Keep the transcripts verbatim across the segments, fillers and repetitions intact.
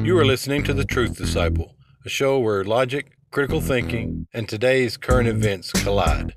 You are listening to The Truth Disciple, a show where logic, critical thinking, and today's current events collide.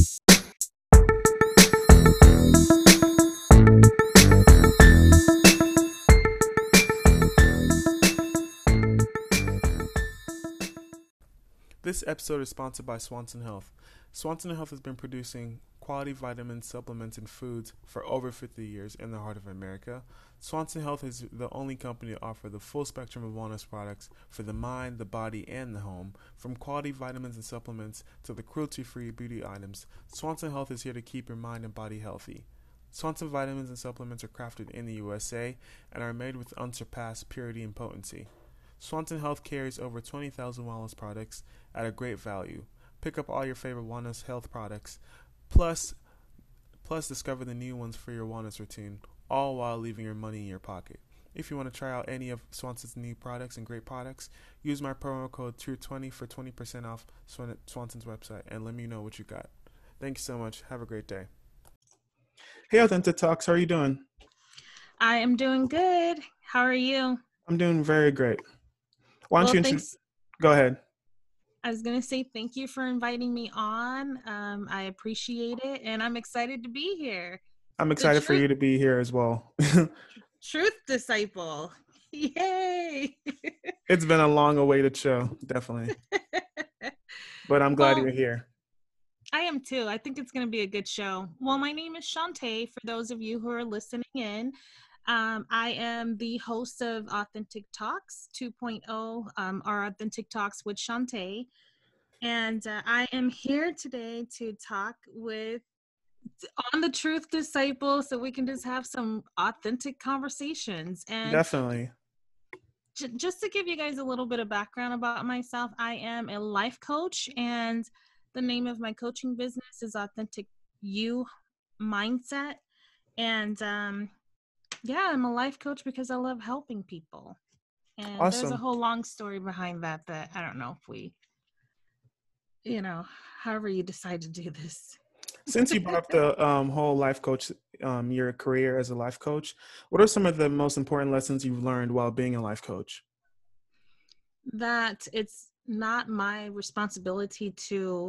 This episode is sponsored by Swanson Health. Swanson Health has been producing quality vitamins, supplements, and foods for over fifty years in the heart of America. Swanson Health is the only company to offer the full spectrum of wellness products for the mind, the body, and the home. From quality vitamins and supplements to the cruelty-free beauty items, Swanson Health is here to keep your mind and body healthy. Swanson vitamins and supplements are crafted in the U S A and are made with unsurpassed purity and potency. Swanson Health carries over twenty thousand wellness products at a great value. Pick up all your favorite wellness health products, plus, plus discover the new ones for your wellness routine, all while leaving your money in your pocket. If you want to try out any of Swanson's new products and great products, use my promo code True twenty for twenty percent off Swanson's website and let me know what you got. Thank you so much. Have a great day. Hey, Authentic Talks, how are you doing? I am doing good. How are you? I'm doing very great. Why don't well, you thanks. Intru- go ahead? I was going to say thank you for inviting me on. Um, I appreciate it, and I'm excited to be here. I'm excited truth, for you to be here as well. Truth Disciple. Yay! It's been a long-awaited show, definitely. But I'm glad well, you're here. I am too. I think it's going to be a good show. Well, my name is Shantae, for those of you who are listening in. Um, I am the host of Authentic Talks two point oh, um, our Authentic Talks with Shantae. And uh, I am here today to talk with on the Truth Disciple so we can just have some authentic conversations. And Definitely. j- just to give you guys a little bit of background about myself, I am a life coach, and the name of my coaching business is Authentic You Mindset. And um, yeah, I'm a life coach because I love helping people. And Awesome. There's a whole long story behind that that I don't know if we, you know, however you decide to do this. Since you brought up the um, whole life coach, um, your career as a life coach, what are some of the most important lessons you've learned while being a life coach? That it's not my responsibility to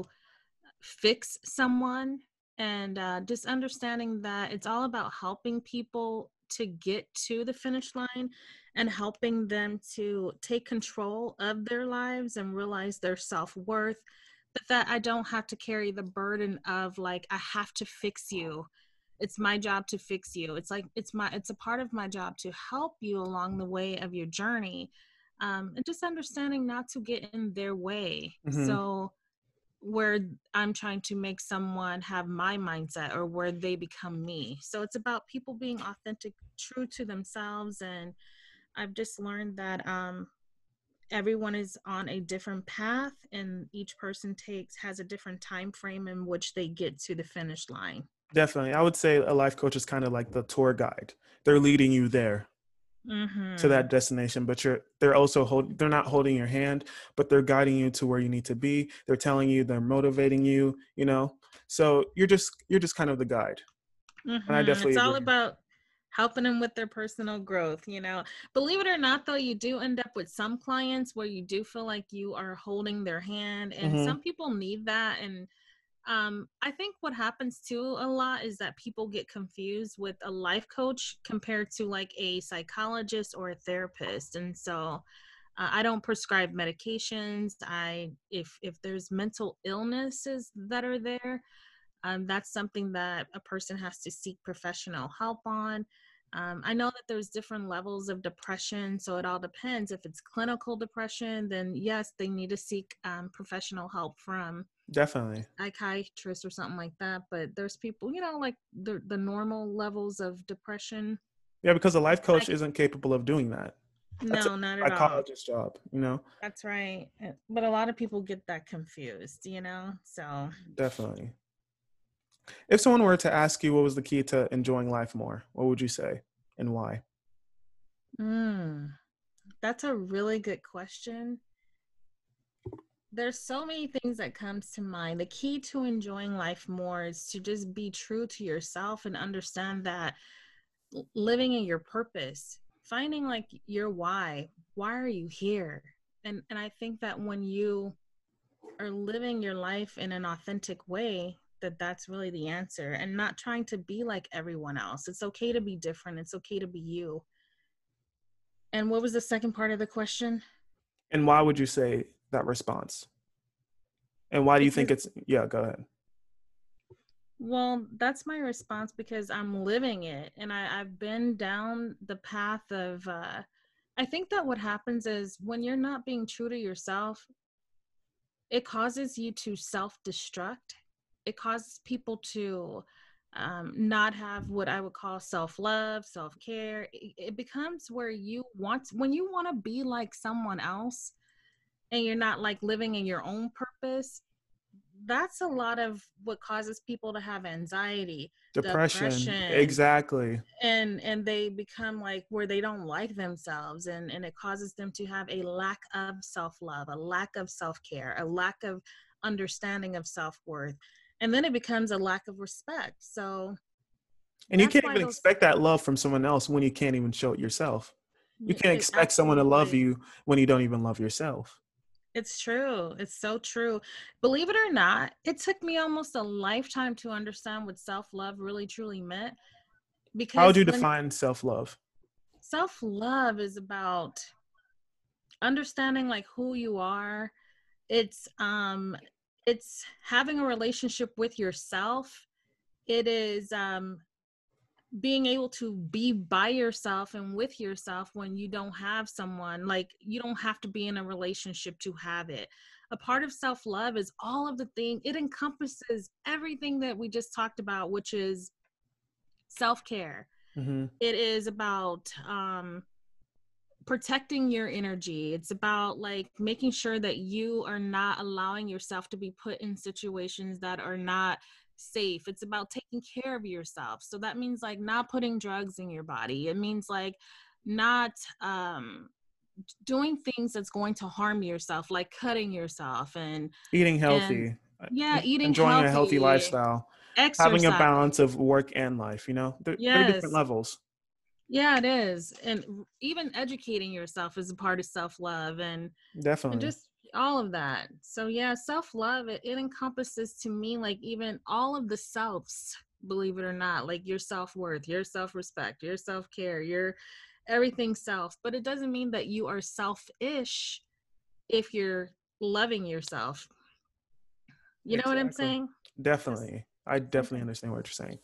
fix someone, and uh, just understanding that it's all about helping people to get to the finish line and helping them to take control of their lives and realize their self-worth, but that I don't have to carry the burden of like, I have to fix you. It's my job to fix you. It's like, it's my, it's a part of my job to help you along the way of your journey. Um, and just understanding not to get in their way. Mm-hmm. So where I'm trying to make someone have my mindset or where they become me. So it's about people being authentic, true to themselves. And I've just learned that um, everyone is on a different path, and each person takes has a different time frame in which they get to the finish line. Definitely. I would say a life coach is kind of like the tour guide. They're leading you there. Mm-hmm. To that destination, but you're they're also hold they're not holding your hand, but they're guiding you to where you need to be. They're telling you, they're motivating you, you know. So you're just you're just kind of the guide. Mm-hmm. And I definitely it's agree. all about helping them with their personal growth. You know, believe it or not, though, you do end up with some clients where you do feel like you are holding their hand, and Mm-hmm. some people need that. And Um, I think what happens too a lot is that people get confused with a life coach compared to like a psychologist or a therapist. And so uh, I don't prescribe medications. I, if, if there's mental illnesses that are there, um, that's something that a person has to seek professional help on. Um, I know that there's different levels of depression, so it all depends. If it's clinical depression, then yes, they need to seek um, professional help from Definitely psychiatrist or something like that. But there's people, you know, like the the normal levels of depression. Yeah, because a life coach I, isn't capable of doing that. That's a no, not at all. psychologist's job, you know. That's right. But a lot of people get that confused, you know. So Definitely. If someone were to ask you what was the key to enjoying life more, what would you say and why? mm, that's a really good question. There's so many things that comes to mind. The key to enjoying life more is to just be true to yourself and understand that living in your purpose, finding like your why. why are you here? And and I think that when you are living your life in an authentic way, that that's really the answer, and not trying to be like everyone else. It's okay to be different. It's okay to be you. And what was the second part of the question? And why would you say that response? And why do you think Because, it's, yeah, go ahead. well, that's my response because I'm living it, and I, I've been down the path of, uh, I think that what happens is when you're not being true to yourself, it causes you to self-destruct. It causes people to um, not have what I would call self-love, self-care. It, it becomes where you want, when you want to be like someone else and you're not like living in your own purpose, that's a lot of what causes people to have anxiety, Depression, depression, exactly. and and they become like where they don't like themselves, and and it causes them to have a lack of self-love, a lack of self-care, a lack of understanding of self-worth, and then it becomes a lack of respect. So And you that's can't why even those, expect that love from someone else when you can't even show it yourself. You can't it, expect someone to love absolutely, you when you don't even love yourself. it's true, it's so true. Believe it or not, it took me almost a lifetime to understand what self-love really truly meant, How would because you when define self-love? self-love is about understanding like who you are. It's um it's having a relationship with yourself. It is um being able to be by yourself and with yourself when you don't have someone. Like, you don't have to be in a relationship to have it. A part of self-love is all of the thing. It encompasses everything that we just talked about, which is self-care. Mm-hmm. It is about um protecting your energy. It's about like making sure that you are not allowing yourself to be put in situations that are not safe. It's about taking care of yourself. So that means like not putting drugs in your body. It means like not um doing things that's going to harm yourself, like cutting yourself, and Eating and healthy, yeah, eating enjoying a healthy healthy, lifestyle, having a exercise. balance of work and life. You know, there, there are different Yes. levels. Yeah, it is. And even educating yourself is a part of self-love, and and Definitely. just all of that. So yeah, self-love, it, it encompasses to me like even all of the selves, believe it or not, like your self-worth, your self-respect, your self-care, your everything self. But it doesn't mean that you are selfish if you're loving yourself. You know what I'm Exactly. saying? That's Definitely. I definitely okay. understand what you're saying.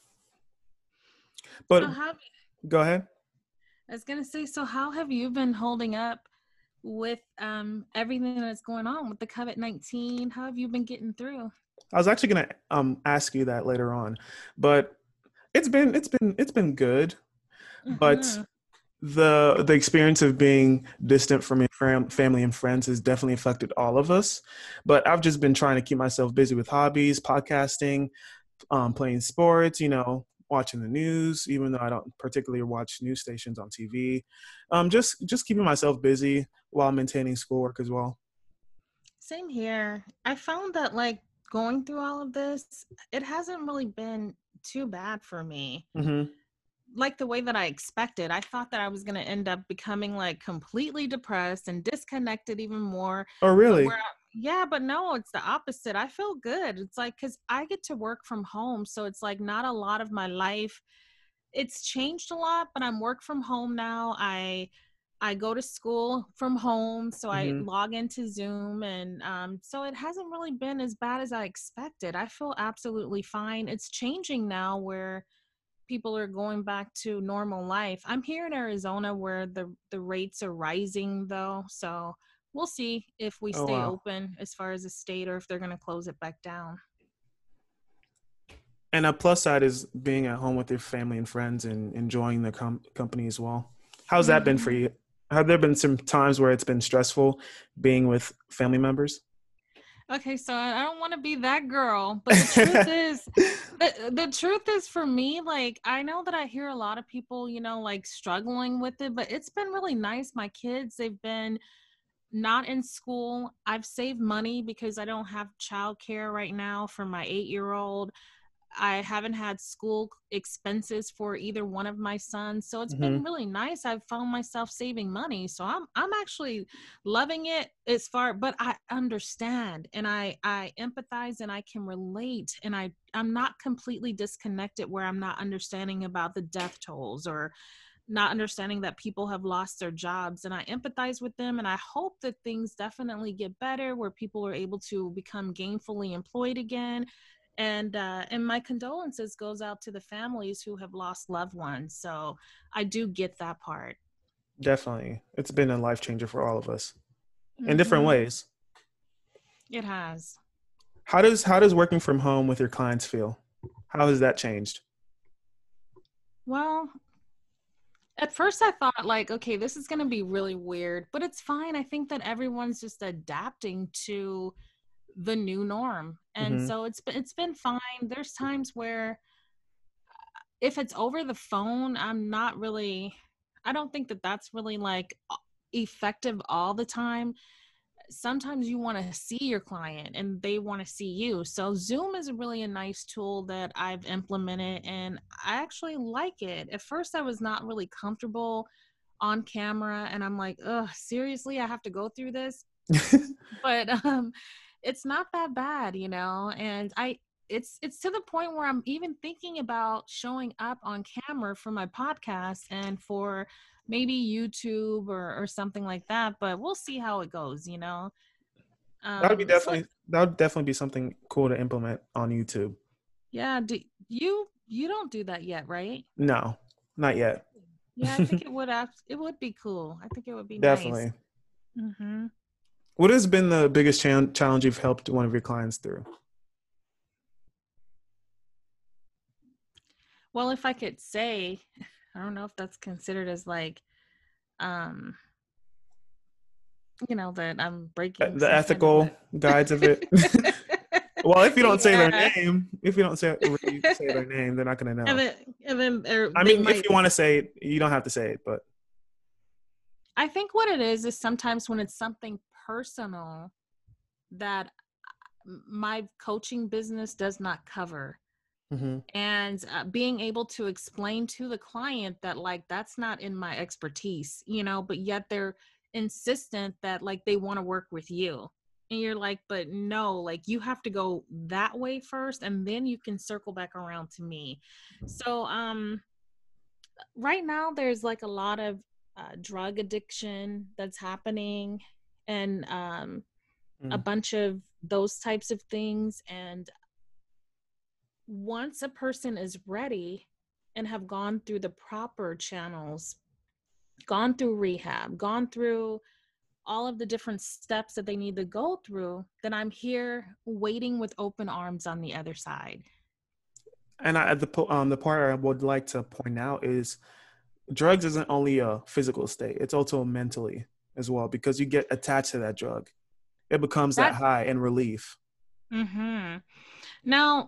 So But how, go ahead. I was gonna say, so how have you been holding up with um everything that's going on with the COVID nineteen? How have you been getting through? I was actually gonna um ask you that later on, but it's been it's been it's been good. But Mm-hmm. the the experience of being distant from your fam- family and friends has definitely affected all of us. But I've just been trying to keep myself busy with hobbies, podcasting, um, playing sports, you know, watching the news, even though I don't particularly watch news stations on T V. Um, just just keeping myself busy while maintaining schoolwork as well. Same here. I found that like going through all of this, it hasn't really been too bad for me. Hmm. Like the way that I expected. I thought that I was going to end up becoming like completely depressed and disconnected even more. Oh, But where really? I, yeah, but no, it's the opposite. I feel good. It's like cuz I get to work from home, so it's like not a lot of my life, it's changed a lot, but I'm work from home now. I I go to school from home, so I Hmm. log into Zoom, and um, so it hasn't really been as bad as I expected. I feel absolutely fine. It's changing now where people are going back to normal life. I'm here in Arizona where the the rates are rising though, so we'll see if we Oh, stay wow. open as far as the state or if they're going to close it back down. And a plus side is being at home with your family and friends and enjoying the com- company as well. How's that been for Mhm. you? Have there been some times where it's been stressful being with family members? Okay, so I I don't want to be that girl, but the truth is, the, the truth is for me, like, I know that I hear a lot of people, you know, like struggling with it, but it's been really nice. My kids, they've been not in school. I've saved money because I don't have childcare right now for my eight year old. I haven't had school expenses for either one of my sons. So it's Mm-hmm. been really nice. I've found myself saving money. So I'm I'm actually loving it as far, but I understand and I I empathize and I can relate, and I I'm not completely disconnected where I'm not understanding about the death tolls or not understanding that people have lost their jobs, and I empathize with them, and I hope that things definitely get better where people are able to become gainfully employed again. And uh and my condolences goes out to the families who have lost loved ones. So I do get that part. Definitely. It's been a life changer for all of us in different Mm-hmm. ways. It has. How does how does working from home with your clients feel? How has that changed? Well, at first I thought like, okay, this is going to be really weird, but it's fine. I think that everyone's just adapting to the new norm. And Mm-hmm. so it's been it's been fine. There's times where if it's over the phone, I'm not really I don't think that that's really like effective all the time. Sometimes you want to see your client and they want to see you. So Zoom is really a nice tool that I've implemented and I actually like it. At first I was not really comfortable on camera and I'm like, "Ugh, seriously, I have to go through this?" But um it's not that bad, you know. And I it's it's to the point where I'm even thinking about showing up on camera for my podcast and for maybe YouTube or or something like that, but we'll see how it goes, you know. That would be Um so definitely that would definitely be something cool to implement on YouTube. yeah, do you you don't do that yet, right? No, not yet. Yeah, I think it would have it would be cool. I think it would be nice. Definitely. Mhm. What has been the biggest cha- challenge you've helped one of your clients through? Well, if I could say, I don't know if that's considered as like um you know, that I'm Uh, breaking The some kind of ethical guides of it. a Well, if you don't say their yeah. name, if you don't say really say their name, they're not going to And know. then and then er, I they mean, if might you want to say it, you don't have to say it, but I think what it is is sometimes when it's something personal that my coaching business does not cover. mm-hmm. And uh, being able to explain to the client that like that's not in my expertise, you know, but yet they're insistent that like they want to work with you, and you're like, but no, like you have to go that way first and then you can circle back around to me. So um right now there's like a lot of uh, drug addiction that's happening, and um a Mm. bunch of those types of things. And once a person is ready and have gone through the proper channels, gone through rehab, gone through all of the different steps that they need to go through, then I'm here waiting with open arms on the other side. And I, the po- um the part I would like to point out is drugs isn't only a physical state; it's also mentally as well, because you get attached to that drug. It becomes that That high and relief. mm-hmm. Now,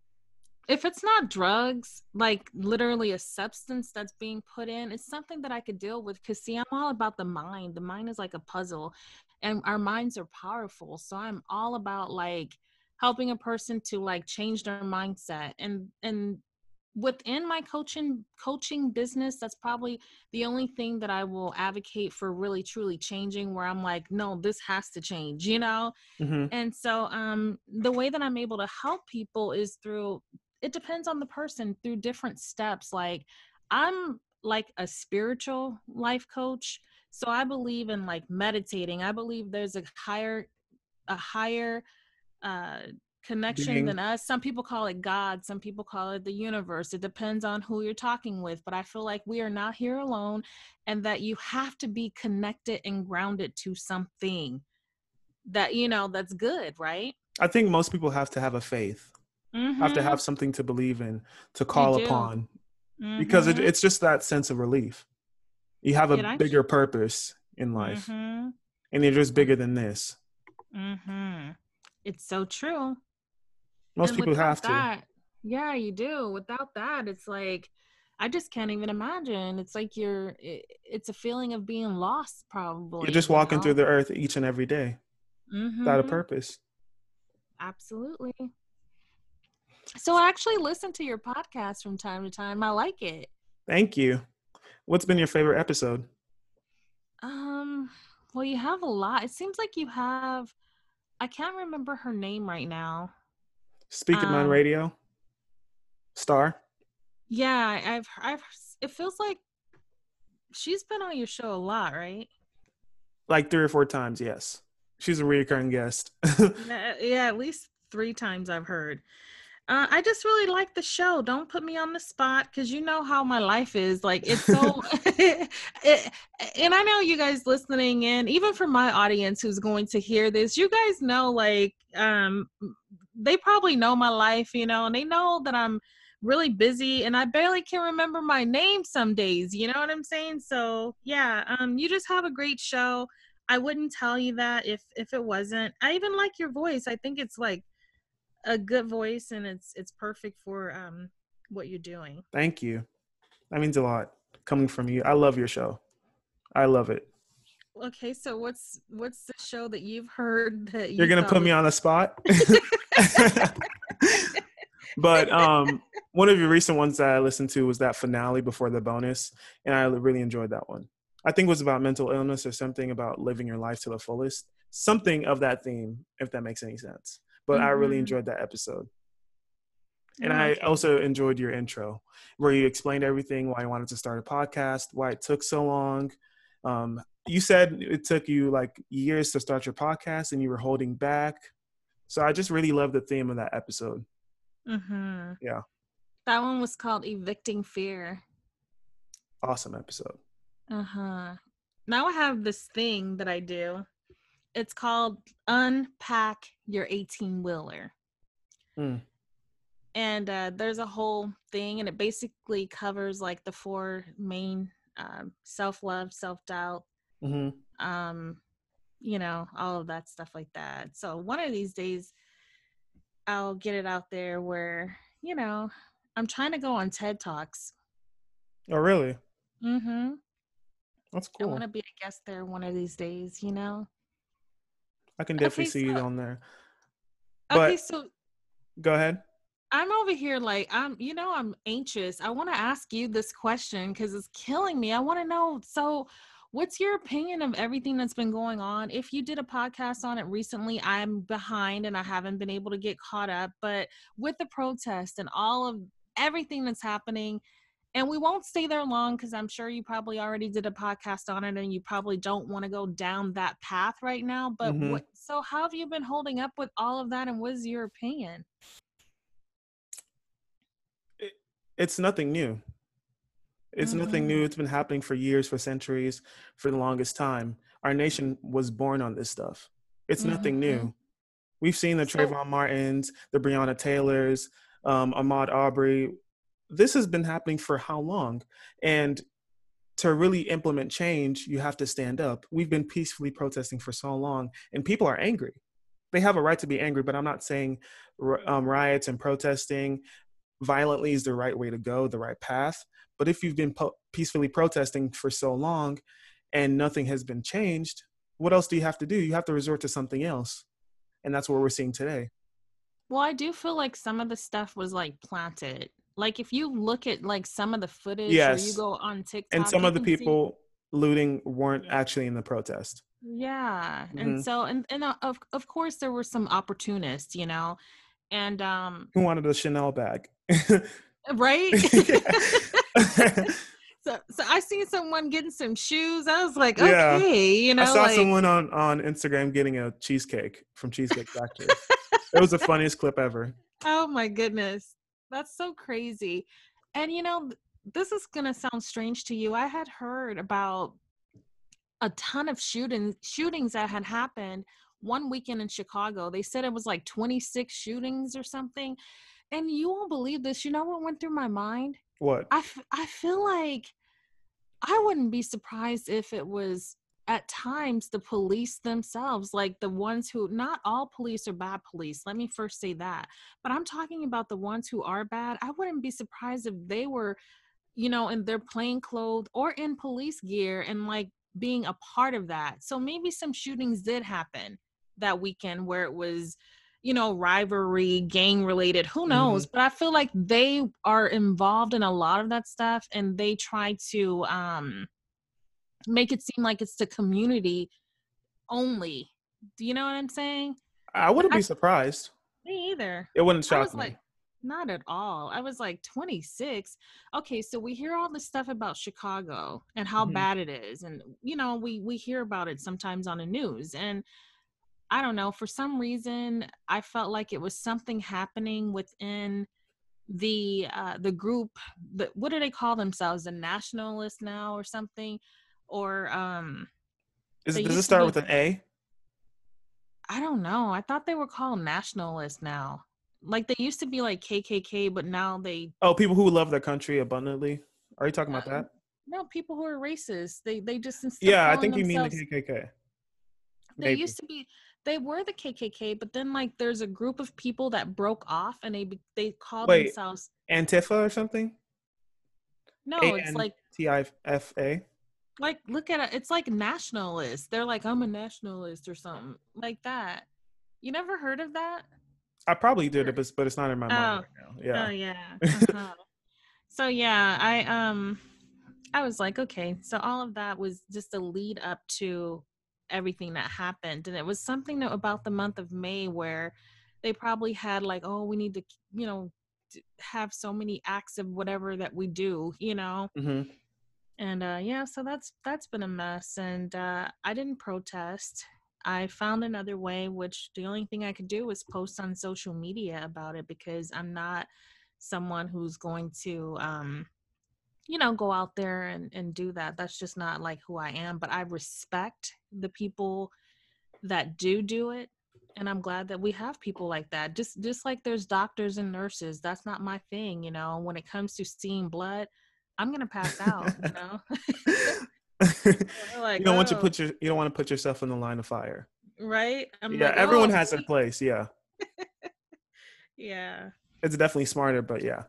if it's not drugs, like literally a substance that's being put in, it's something that I could deal with. Because, see, I'm all about the mind. The mind is like a puzzle, and our minds are powerful. So I'm all about like helping a person to like change their mindset. And, and, within my coaching coaching business, that's probably the only thing that I will advocate for really truly changing, where I'm like, no, this has to change, you know. Mm-hmm. And so um the way that I'm able to help people is through, it depends on the person, through different steps. Like I'm like a spiritual life coach. So I believe in like meditating. I believe there's a higher a higher uh connection Being than us. Some people call it God, some people call it the universe. It depends on who you're talking with, but I feel like we are not here alone, and that you have to be connected and grounded to something that, you know, that's good, right? I think most people have to have a faith, have to Mm-hmm. have something to believe in, to You call do. upon, because it, Mm-hmm. it's just that sense of relief. You have a It bigger actually. purpose in life, Mm-hmm. and you're just bigger than this. Mm-hmm. It's so true. Most And people have without to. that, yeah, you do. Without that, it's like I just can't even imagine. It's like you're. It, it's a feeling of being lost, You're probably. just You walking through know. the earth each and every day without a Mm-hmm. purpose. Absolutely. So I actually listen to your podcast from time to time. I like it. Thank you. What's been your favorite episode? Um, well, you have a lot. It seems like you have, I can't remember her name right now. Speak It Mind Um, Radio? Star? yeah, I've, I've, it feels like she's been on your show a lot, right? Like three or four times, yes. She's a recurring guest. Yeah, yeah, at least three times I've heard. Uh, I just really like the show. Don't put me on the spot because you know how my life is. Like it's so, it, and I know you guys listening in, even for my audience who's going to hear this, you guys know, like, um, they probably know my life, you know, and they know that I'm really busy and I barely can remember my name some days. You know what I'm saying? So yeah, um, you just have a great show. I wouldn't tell you that if if it wasn't. I even like your voice. I think it's like a good voice and it's it's perfect for um what you're doing. Thank you. That means a lot coming from you. I love your show. I love it. Okay, so what's what's the show that you've heard that you You're gonna thought put was- me on the spot. But um, one of your recent ones that I listened to was that finale before the bonus, and I really enjoyed that one. I think it was about mental illness or something about living your life to the fullest, something of that theme, if that makes any sense. But I really Mhm. enjoyed that episode. And Oh, I okay. also enjoyed your intro where you explained everything, why you wanted to start a podcast, why it took so long. Um, you said it took you like years to start your podcast and you were holding back. So I just really love the theme of that episode. Mm-hmm. Yeah. That one was called Evicting Fear. Awesome episode. Uh-huh. Now I have this thing that I do. It's called Unpack Your eighteen-Wheeler. Mm. And uh, there's a whole thing, and it basically covers like the four main um, self-love, self-doubt, Mm-hmm. um, you know, all of that stuff like that. So one of these days, I'll get it out there where, you know, I'm trying to go on TED Talks. Oh, really? Mm-hmm. That's I cool. want to be a guest there one of these days, you know? I can definitely Okay, see you so- on there. But Okay, so go ahead. I'm over here like, I'm, you know, I'm anxious. I want to ask you this question because it's killing me. I want to know, so what's your opinion of everything that's been going on? If you did a podcast on it recently, I'm behind and I haven't been able to get caught up, but with the protest and all of everything that's happening, and we won't stay there long because I'm sure you probably already did a podcast on it and you probably don't want to go down that path right now. But Mhm. what, so how have you been holding up with all of that and what is your opinion? It, it's nothing new. It's nothing Mhm. new. It's been happening for years, for centuries, for the longest time. Our nation was born on this stuff. It's nothing Mhm. new. We've seen the So- Trayvon Martins, the Breonna Taylors, um, Ahmaud Arbery. This has been happening for how long? And to really implement change, you have to stand up. We've been peacefully protesting for so long, and people are angry. They have a right to be angry, but I'm not saying um, riots and protesting violently is the right way to go, the right path. But if you've been po- peacefully protesting for so long and nothing has been changed, what else do you have to do? You have to resort to something else. And that's what we're seeing today. Well, I do feel like some of the stuff was like planted. Like if you look at like some of the footage or you Yes. go on TikTok, And some you of the can see- people looting weren't actually in the protest. yeah. Mhm. And so, and, and uh, of, of course there were some opportunists, you know, and, um, Who wanted a Chanel bag? right. So, so I seen someone getting some shoes. I was like, Yeah. okay, you know, I saw like, someone on, on Instagram getting a cheesecake from Cheesecake Factory. It was the funniest clip ever. oh my goodness, that's so crazy. And you know, th- this is gonna sound strange to you. I had heard about a ton of shooting shootings that had happened one weekend in Chicago. They said it was like twenty-six shootings or something. And you won't believe this. You know what went through my mind? What? I, f- I feel like I wouldn't be surprised if it was at times the police themselves, like the ones who, not all police are bad police. Let me first say that. But I'm talking about the ones who are bad. I wouldn't be surprised if they were, you know, in their plain clothes or in police gear and like being a part of that. So maybe some shootings did happen that weekend where it was, you know, rivalry, gang related, who Mm-hmm. knows? But I feel like they are involved in a lot of that stuff, and they try to um, make it seem like it's the community only. Do you know what I'm saying? I But wouldn't I, be surprised. me either. It wouldn't I shock was like, me. not at all. I was like twenty-six. Okay, so we hear all this stuff about Chicago and how Hmm. bad it is, and you know, we we hear about it sometimes on the news. And I don't know, for some reason, I felt like it was something happening within the uh the group. The, what do they call themselves? The nationalists now or something? Or um Is they it, does it used to start be, with an A? I don't know. I thought they were called nationalists now. Like they used to be like K K K, but now they Oh, people who love their country abundantly. Are you talking about uh, that? no, people who are racist. They they just, instead of Yeah, I calling think you mean the themselves, K K K. they Maybe. used to be, they were the K K K, but then like there's a group of people that broke off and they be- they call Wait, themselves, Antifa or something? A no, it's N like T I F A. like look at it, it's like nationalists. They're like, I'm a nationalist or something like that. You never heard of that? I probably did Or- it, but but it's not in my mind Oh, right now. oh Yeah. yeah. Uh-huh. So yeah, I um I was like, okay, so all of that was just a lead up to everything that happened. And it was something that about the month of May where they probably had like, oh, we need to, you know, t- have so many acts of whatever that we do, you know. Hmm. And uh yeah, so that's that's been a mess. And uh I didn't protest. I found another way, which the only thing I could do was post on social media about it, because I'm not someone who's going to um you know, go out there and, and do that. That's just not like who I am. But I respect the people that do do it. And I'm glad that we have people like that. Just just like there's doctors and nurses. That's not my thing, you know. When it comes to seeing blood, I'm gonna pass out, you know. You Like, don't want to oh, put your you don't want to put yourself in the line of fire. right. I'm Yeah, like, everyone oh, has their please. place. Yeah, Yeah. it's definitely smarter, but yeah.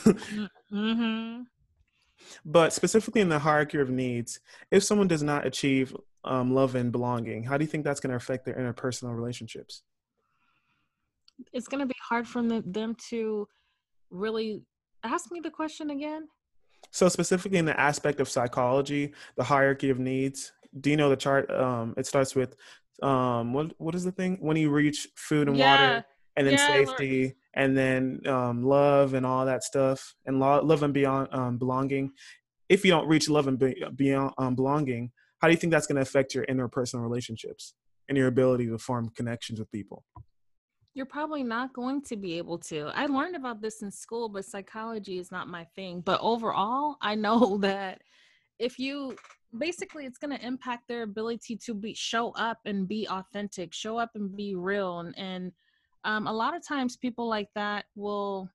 Mm-hmm. But specifically in the hierarchy of needs, if someone does not achieve um, love and belonging, how do you think that's going to affect their interpersonal relationships? It's gonna be hard for them them to really ask me the question again. So specifically in the aspect of psychology, the hierarchy of needs, do you know the chart? Um, it starts with um, what what is the thing? When you reach food and Yeah. water, and then Yeah, Lord. safety, and then um, love and all that stuff, and lo- love and beyond um, belonging. If you don't reach love and be- beyond um, belonging, how do you think that's going to affect your interpersonal relationships and your ability to form connections with people? You're probably not going to be able to. I learned about this in school, but psychology is not my thing. But overall, I know that if you basically, it's going to impact their ability to be show up and be authentic, show up and be real. And, and um, a lot of times people like that will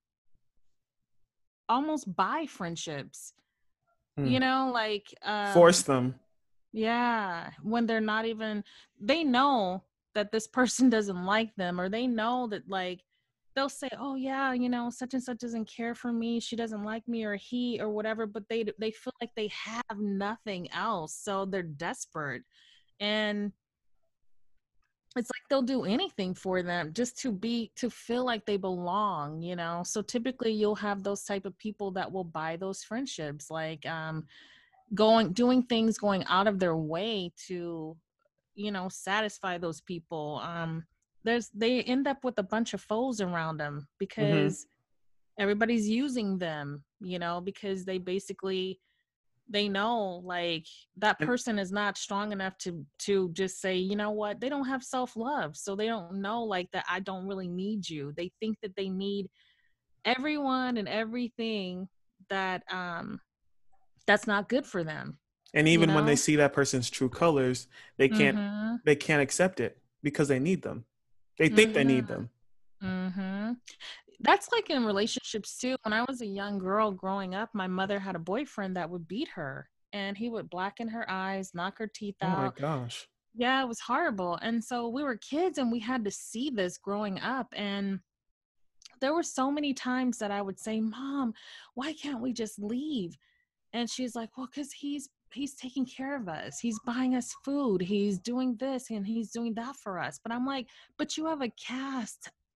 almost buy friendships, Hmm. you know, like, Force um, them. yeah, when they're not even, they know that this person doesn't like them, or they know that like they'll say, "Oh yeah, you know, such and such doesn't care for me. She doesn't like me, or he, or whatever." But they they feel like they have nothing else, so they're desperate, and it's like they'll do anything for them just to be to feel like they belong, you know. So typically, you'll have those type of people that will buy those friendships, like um going doing things, going out of their way to, you know, satisfy those people. Um there's they end up with a bunch of foes around them Hmm. because everybody's using them, you know, because they basically, they know like that And person is not strong enough to to just say, you know what, they don't have self-love, so they don't know like that I don't really need you. They think that they need everyone and everything that um that's not good for them, and you even when they know. see that person's true colors, they can't Mhm. they can't accept it because they need them. They think they Mhm. need them. Mhm. That's like in relationships too. When I was a young girl growing up, my mother had a boyfriend that would beat her, and he would blacken her eyes, knock her teeth Oh my out. gosh. Yeah, it was horrible. And so we were kids and we had to see this growing up, and there were so many times that I would say, "Mom, why can't we just leave?" And she's like, "Well, cuz he's he's taking care of us. He's buying us food. He's doing this and he's doing that for us." But I'm like, "But you have a cast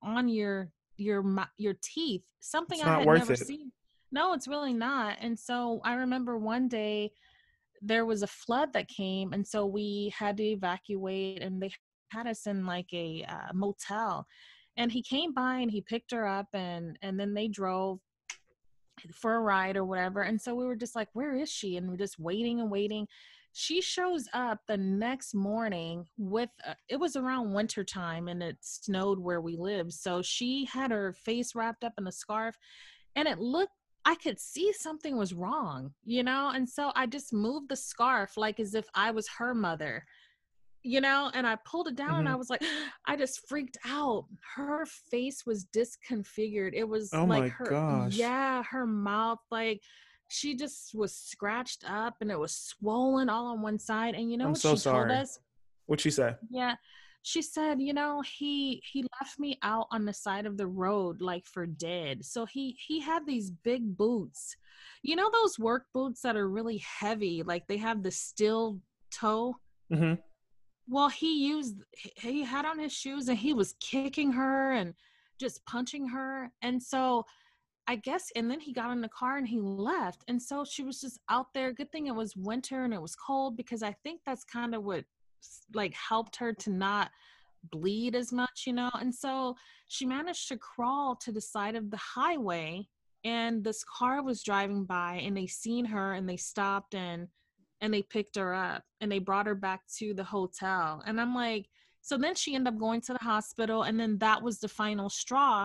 on your your mu- your teeth, something It's I not had worth never it. seen. No, it's really not. And so I remember one day there was a flood that came, and so we had to evacuate, and they had us in like a uh, motel. And he came by and he picked her up, and and then they drove for a ride or whatever. And so we were just like, where is she? And we're just waiting and waiting. She shows up the next morning with uh, it was around winter time and it snowed where we live, so she had her face wrapped up in a scarf, and it looked, I could see something was wrong, you know. And so I just moved the scarf like as if I was her mother, you know, and I pulled it down, and Mm-hmm. I was like, I just freaked out. Her face was disconfigured. It was Oh like my her, gosh. yeah, her mouth, like she just was scratched up and it was swollen all on one side. And you know I'm what so she told sorry. us? What'd she say? Yeah. She said, you know, he he left me out on the side of the road like for dead. So he he had these big boots. You know those work boots that are really heavy, like they have the steel toe? Mm-hmm. Well, he used he had on his shoes and he was kicking her and just punching her. And so I guess, and then he got in the car and he left. And so she was just out there. Good thing it was winter and it was cold, because I think that's kind of what like helped her to not bleed as much, you know. And so she managed to crawl to the side of the highway, and this car was driving by and they seen her and they stopped, and and they picked her up and they brought her back to the hotel. And I'm like, so then she ended up going to the hospital, and then that was the final straw,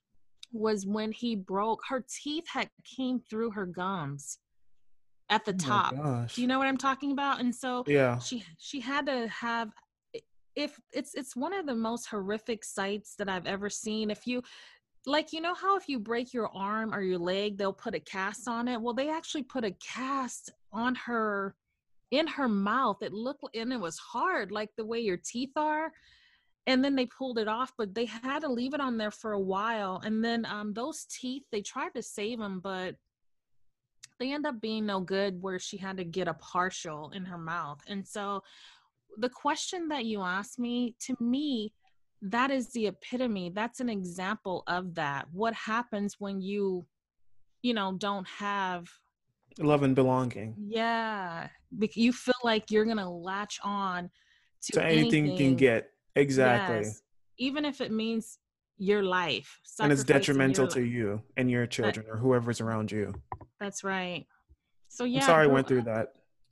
was when he broke her teeth, had came through her gums at the Oh my top. Do you gosh. know what I'm talking about? And so Yeah. she she had to have, if it's it's one of the most horrific sights that I've ever seen. If you like, you know how if you break your arm or your leg, they'll put a cast on it. Well, they actually put a cast on her, in her mouth. It looked, and it was hard, like the way your teeth are. And then they pulled it off, but they had to leave it on there for a while. And then um, those teeth, they tried to save them, but they end up being no good, where she had to get a partial in her mouth. And so the question that you asked me, to me, that is the epitome. That's an example of that. What happens when you, you know, don't have, Love and belonging. yeah, bec- you feel like you're going to latch on to To anything you can anything. get. Exactly. Yes. Even if it means your life, And it's sacrificing your detrimental life. to you and your That, children or whoever's around you. that's right. So I'm yeah, sorry I the, went through that.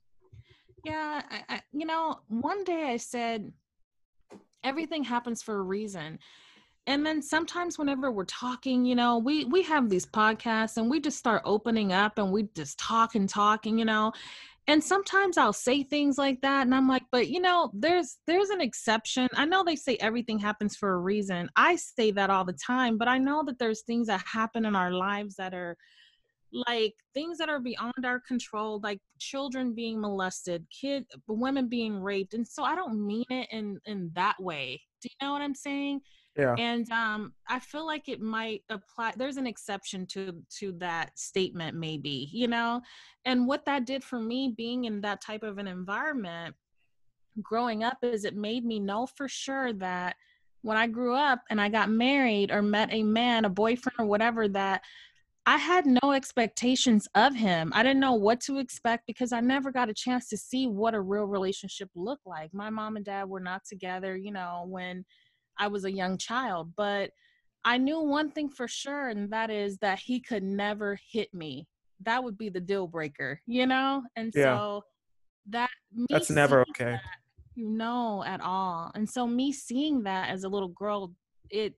yeah, I, I, you know, one day I said, everything happens for a reason. And then sometimes whenever we're talking, you know, we we have these podcasts and we just start opening up and we just talk and talk, and you know, and sometimes I'll say things like that and I'm like, but you know, there's there's an exception. I know they say everything happens for a reason. I say that all the time, but I know that there's things that happen in our lives that are like things that are beyond our control, like children being molested, kid women being raped. And so I don't mean it in in that way. Do you know what I'm saying? Yeah. And um, I feel like it might apply. There's an exception to to that statement, maybe, you know. And what that did for me, being in that type of an environment, growing up, is it made me know for sure that when I grew up and I got married or met a man, a boyfriend or whatever, that I had no expectations of him. I didn't know what to expect because I never got a chance to see what a real relationship looked like. My mom and dad were not together, you know, when I was a young child, but I knew one thing for sure, and that is that he could never hit me. That would be the deal breaker, you know? And Yeah. so that me That's never seeing okay. that, you know, at all. And so me seeing that as a little girl, it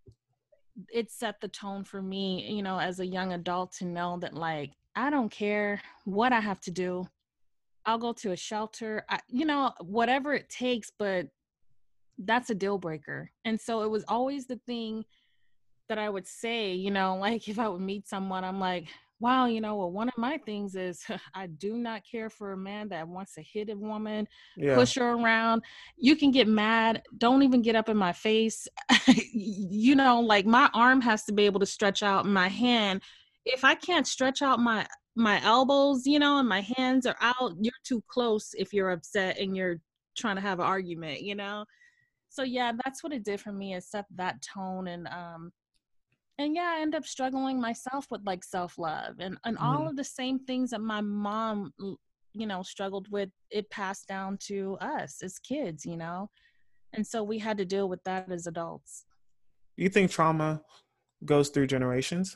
it set the tone for me, you know, as a young adult, to know that, like, I don't care what I have to do. I'll go to a shelter, I, you know, whatever it takes, but that's a deal breaker. And so it was always the thing that I would say, you know, like if I would meet someone, I'm like, wow, you know, well, one of my things is I do not care for a man that wants to hit a woman, Yeah. push her around. You can get mad. Don't even get up in my face. You know, like my arm has to be able to stretch out, my hand. If I can't stretch out my my elbows, you know, and my hands are out, you're too close if you're upset and you're trying to have an argument, you know? so yeah, that's what it did for me, is set that tone. And um and yeah, I end up struggling myself with like self-love, and and all Mhm. of the same things that my mom l- you know struggled with, it passed down to us as kids, you know and so we had to deal with that as adults. You think trauma goes through generations?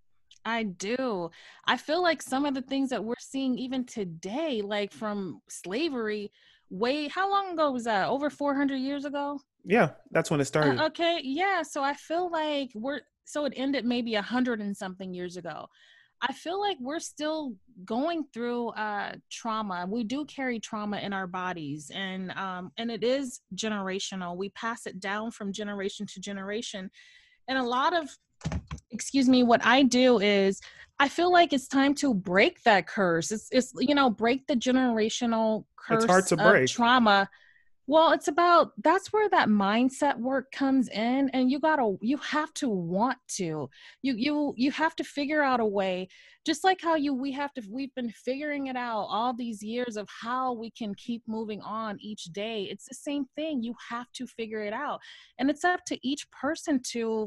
I do. I feel like some of the things that we're seeing even today, like from slavery, way, how long ago was that? Over four hundred years ago? Yeah, that's when it Uh, started. okay, yeah. So I feel like we're, so it ended maybe a hundred and something years ago. I feel like we're still going through uh, trauma. We do carry trauma in our bodies, and um, and it is generational. We pass it down from generation to generation, and a lot of, excuse me, what I do is I feel like it's time to break that curse. It's, it's you know, break the generational It's hard curse to of break. trauma. Well, it's about, that's where that mindset work comes in, and you gotta, you have to want to, you you you have to figure out a way, just like how you we have to, we've been figuring it out all these years of how we can keep moving on each day. It's the same thing. You have to figure it out, and it's up to each person to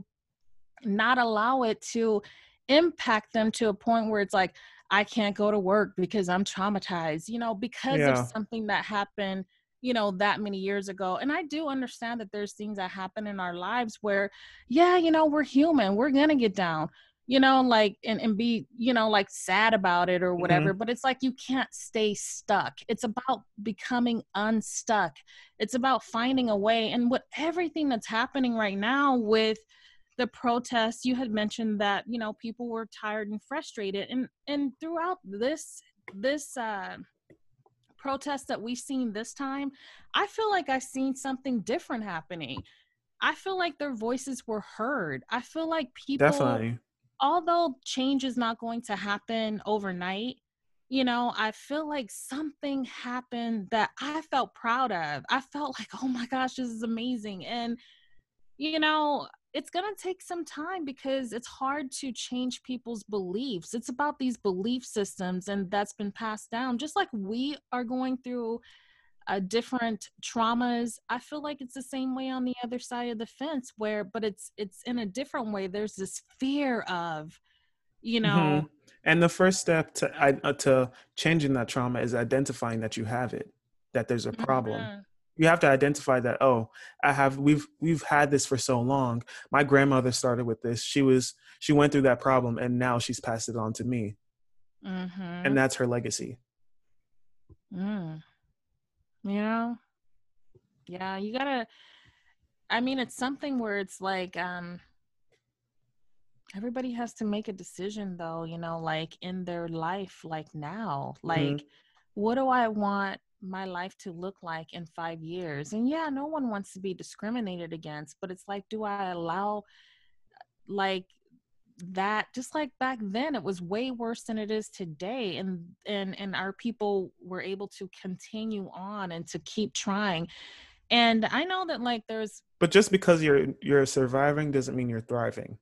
not allow it to impact them to a point where it's like, I can't go to work because I'm traumatized, you know, because of Yeah. something that happened, you know, that many years ago. And I do understand that there's things that happen in our lives where, yeah, you know, we're human, we're gonna get down, you know, like, and, and be, you know, like sad about it or whatever. Hmm. But it's like, you can't stay stuck. It's about becoming unstuck. It's about finding a way. And with everything that's happening right now with the protests, you had mentioned that, you know, people were tired and frustrated, and and throughout this this uh protest that we've seen this time, I feel like I've seen something different happening. I feel like their voices were heard. I feel like people, Definitely. although change is not going to happen overnight, you know, I feel like something happened that I felt proud of. I felt like, oh my gosh, this is amazing. And you know, it's going to take some time because it's hard to change people's beliefs. It's about these belief systems, and that's been passed down. Just like we are going through uh, different traumas, I feel like it's the same way on the other side of the fence, where, but it's it's in a different way. There's this fear of, you Hmm. know, And the first step to I- uh, to changing that trauma is identifying that you have it, that there's a problem. mhm. You have to identify that, oh, I have we've we've had this for so long. My grandmother started with this. She was she went through that problem, and now she's passed it on to me. And Mhm. that's her legacy. Mm. You know, yeah, you gotta. I mean, it's something where it's like, um, everybody has to make a decision though, you know, like in their life, like now, Hmm. like, what do I want my life to look like in five years? And yeah, no one wants to be discriminated against, but it's like, do I allow, like, that, just like back then it was way worse than it is today, and and and our people were able to continue on and to keep trying. And I know that, like, there's, But just because you're you're surviving doesn't mean you're thriving.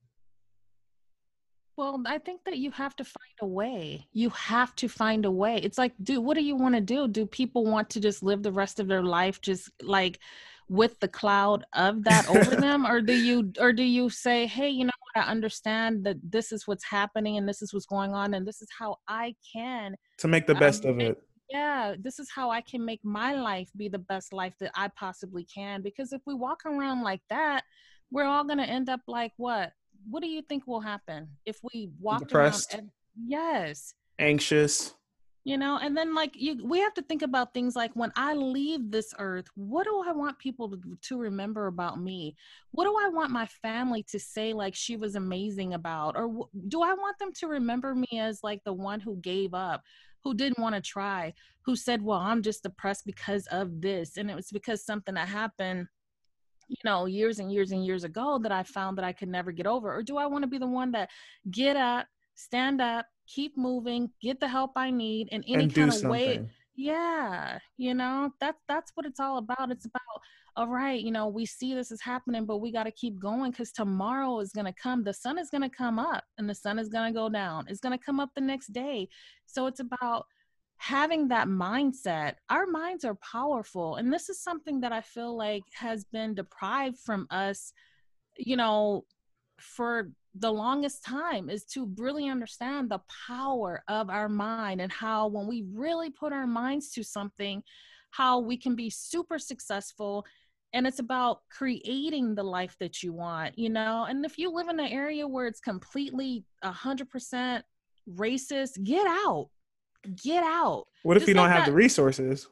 well, I think that you have to find a way. You have to find a way. It's like, dude, what do you want to do? Do people want to just live the rest of their life just like with the cloud of that over them? Or do you, or do you say, hey, you know what, I understand that this is what's happening and this is what's going on and this is how I can To make the best um of make, it. yeah, this is how I can make my life be the best life that I possibly can. Because if we walk around like that, we're all going to end up like what? What do you think will happen if we walked around Depressed, and, yes, anxious. you know, and then like you, we have to think about things like, when I leave this earth, what do I want people to, to remember about me? What do I want my family to say like she was amazing about? Or wh- do I want them to remember me as like the one who gave up, who didn't want to try, who said, well, I'm just depressed because of this, and it was because something that happened, you know, years and years and years ago that I found that I could never get over? Or do I want to be the one that get up, stand up, keep moving, get the help I need in any And do kind of way? something. Yeah, you know, that's that's what it's all about. It's about, all right, you know, we see this is happening, but we got to keep going, because tomorrow is going to come. The sun is going to come up and the sun is going to go down. It's going to come up the next day. So it's about having that mindset, our minds are powerful. And this is something that I feel like has been deprived from us, you know, for the longest time, is to really understand the power of our mind and how when we really put our minds to something, how we can be super successful. And it's about creating the life that you want, you know. And if you live in an area where it's completely one hundred percent racist, get out. Get out. What if you Just don't like have the that. resources?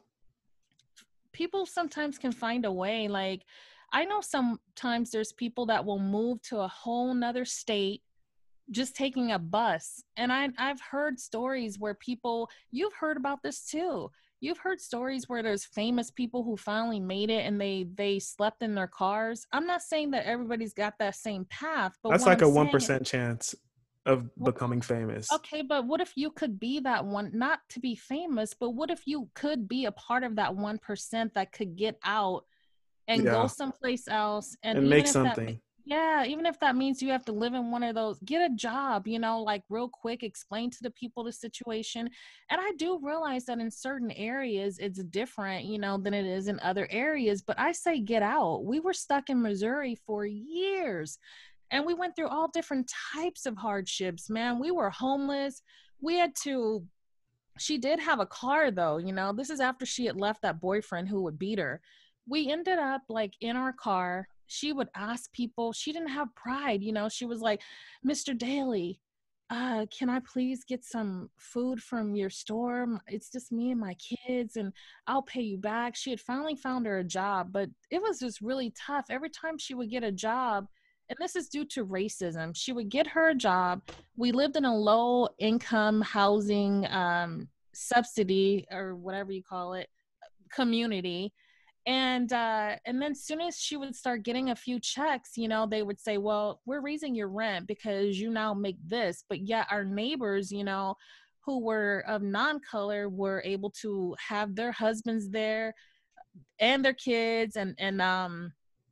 People sometimes can find a way. Like, I know sometimes there's people that will move to a whole nother state just taking a bus. And I, I've heard stories where people, you've heard about this too. You've heard stories where there's famous people who finally made it and they they slept in their cars. I'm not saying that everybody's got that same path, but That's what like I'm a one saying, percent chance of well, becoming famous. okay, but what if you could be that one, not to be famous, but what if you could be a part of that one percent that could get out and go Yeah, someplace else? And and even make if that, something. yeah, even if that means you have to live in one of those, get a job, you know, like real quick, explain to the people the situation. And I do realize that in certain areas it's different, you know, than it is in other areas. But I say get out. We were stuck in Missouri for years and we went through all different types of hardships, man. We were homeless. We had to, she did have a car though, you know, this is after she had left that boyfriend who would beat her. We ended up like in our car. She would ask people, she didn't have pride, you know, she was like, Mister Daly, uh, can I please get some food from your store? It's just me and my kids and I'll pay you back. She had finally found her a job, but it was just really tough. Every time she would get a job, and this is due to racism, she would get her a job. We lived in a low income housing um, subsidy or whatever you call it, community. And uh and then as soon as she would start getting a few checks, you know, they would say, well, we're raising your rent because you now make this. But yet our neighbors, you know, who were of non-color were able to have their husbands there and their kids, and and um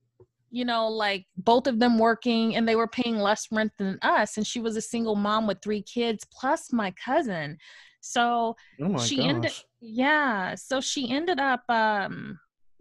you know, like both of them working, and they were paying less rent than us. And she was a single mom with three kids plus my cousin. So Oh my she ended, gosh. yeah, so she ended up um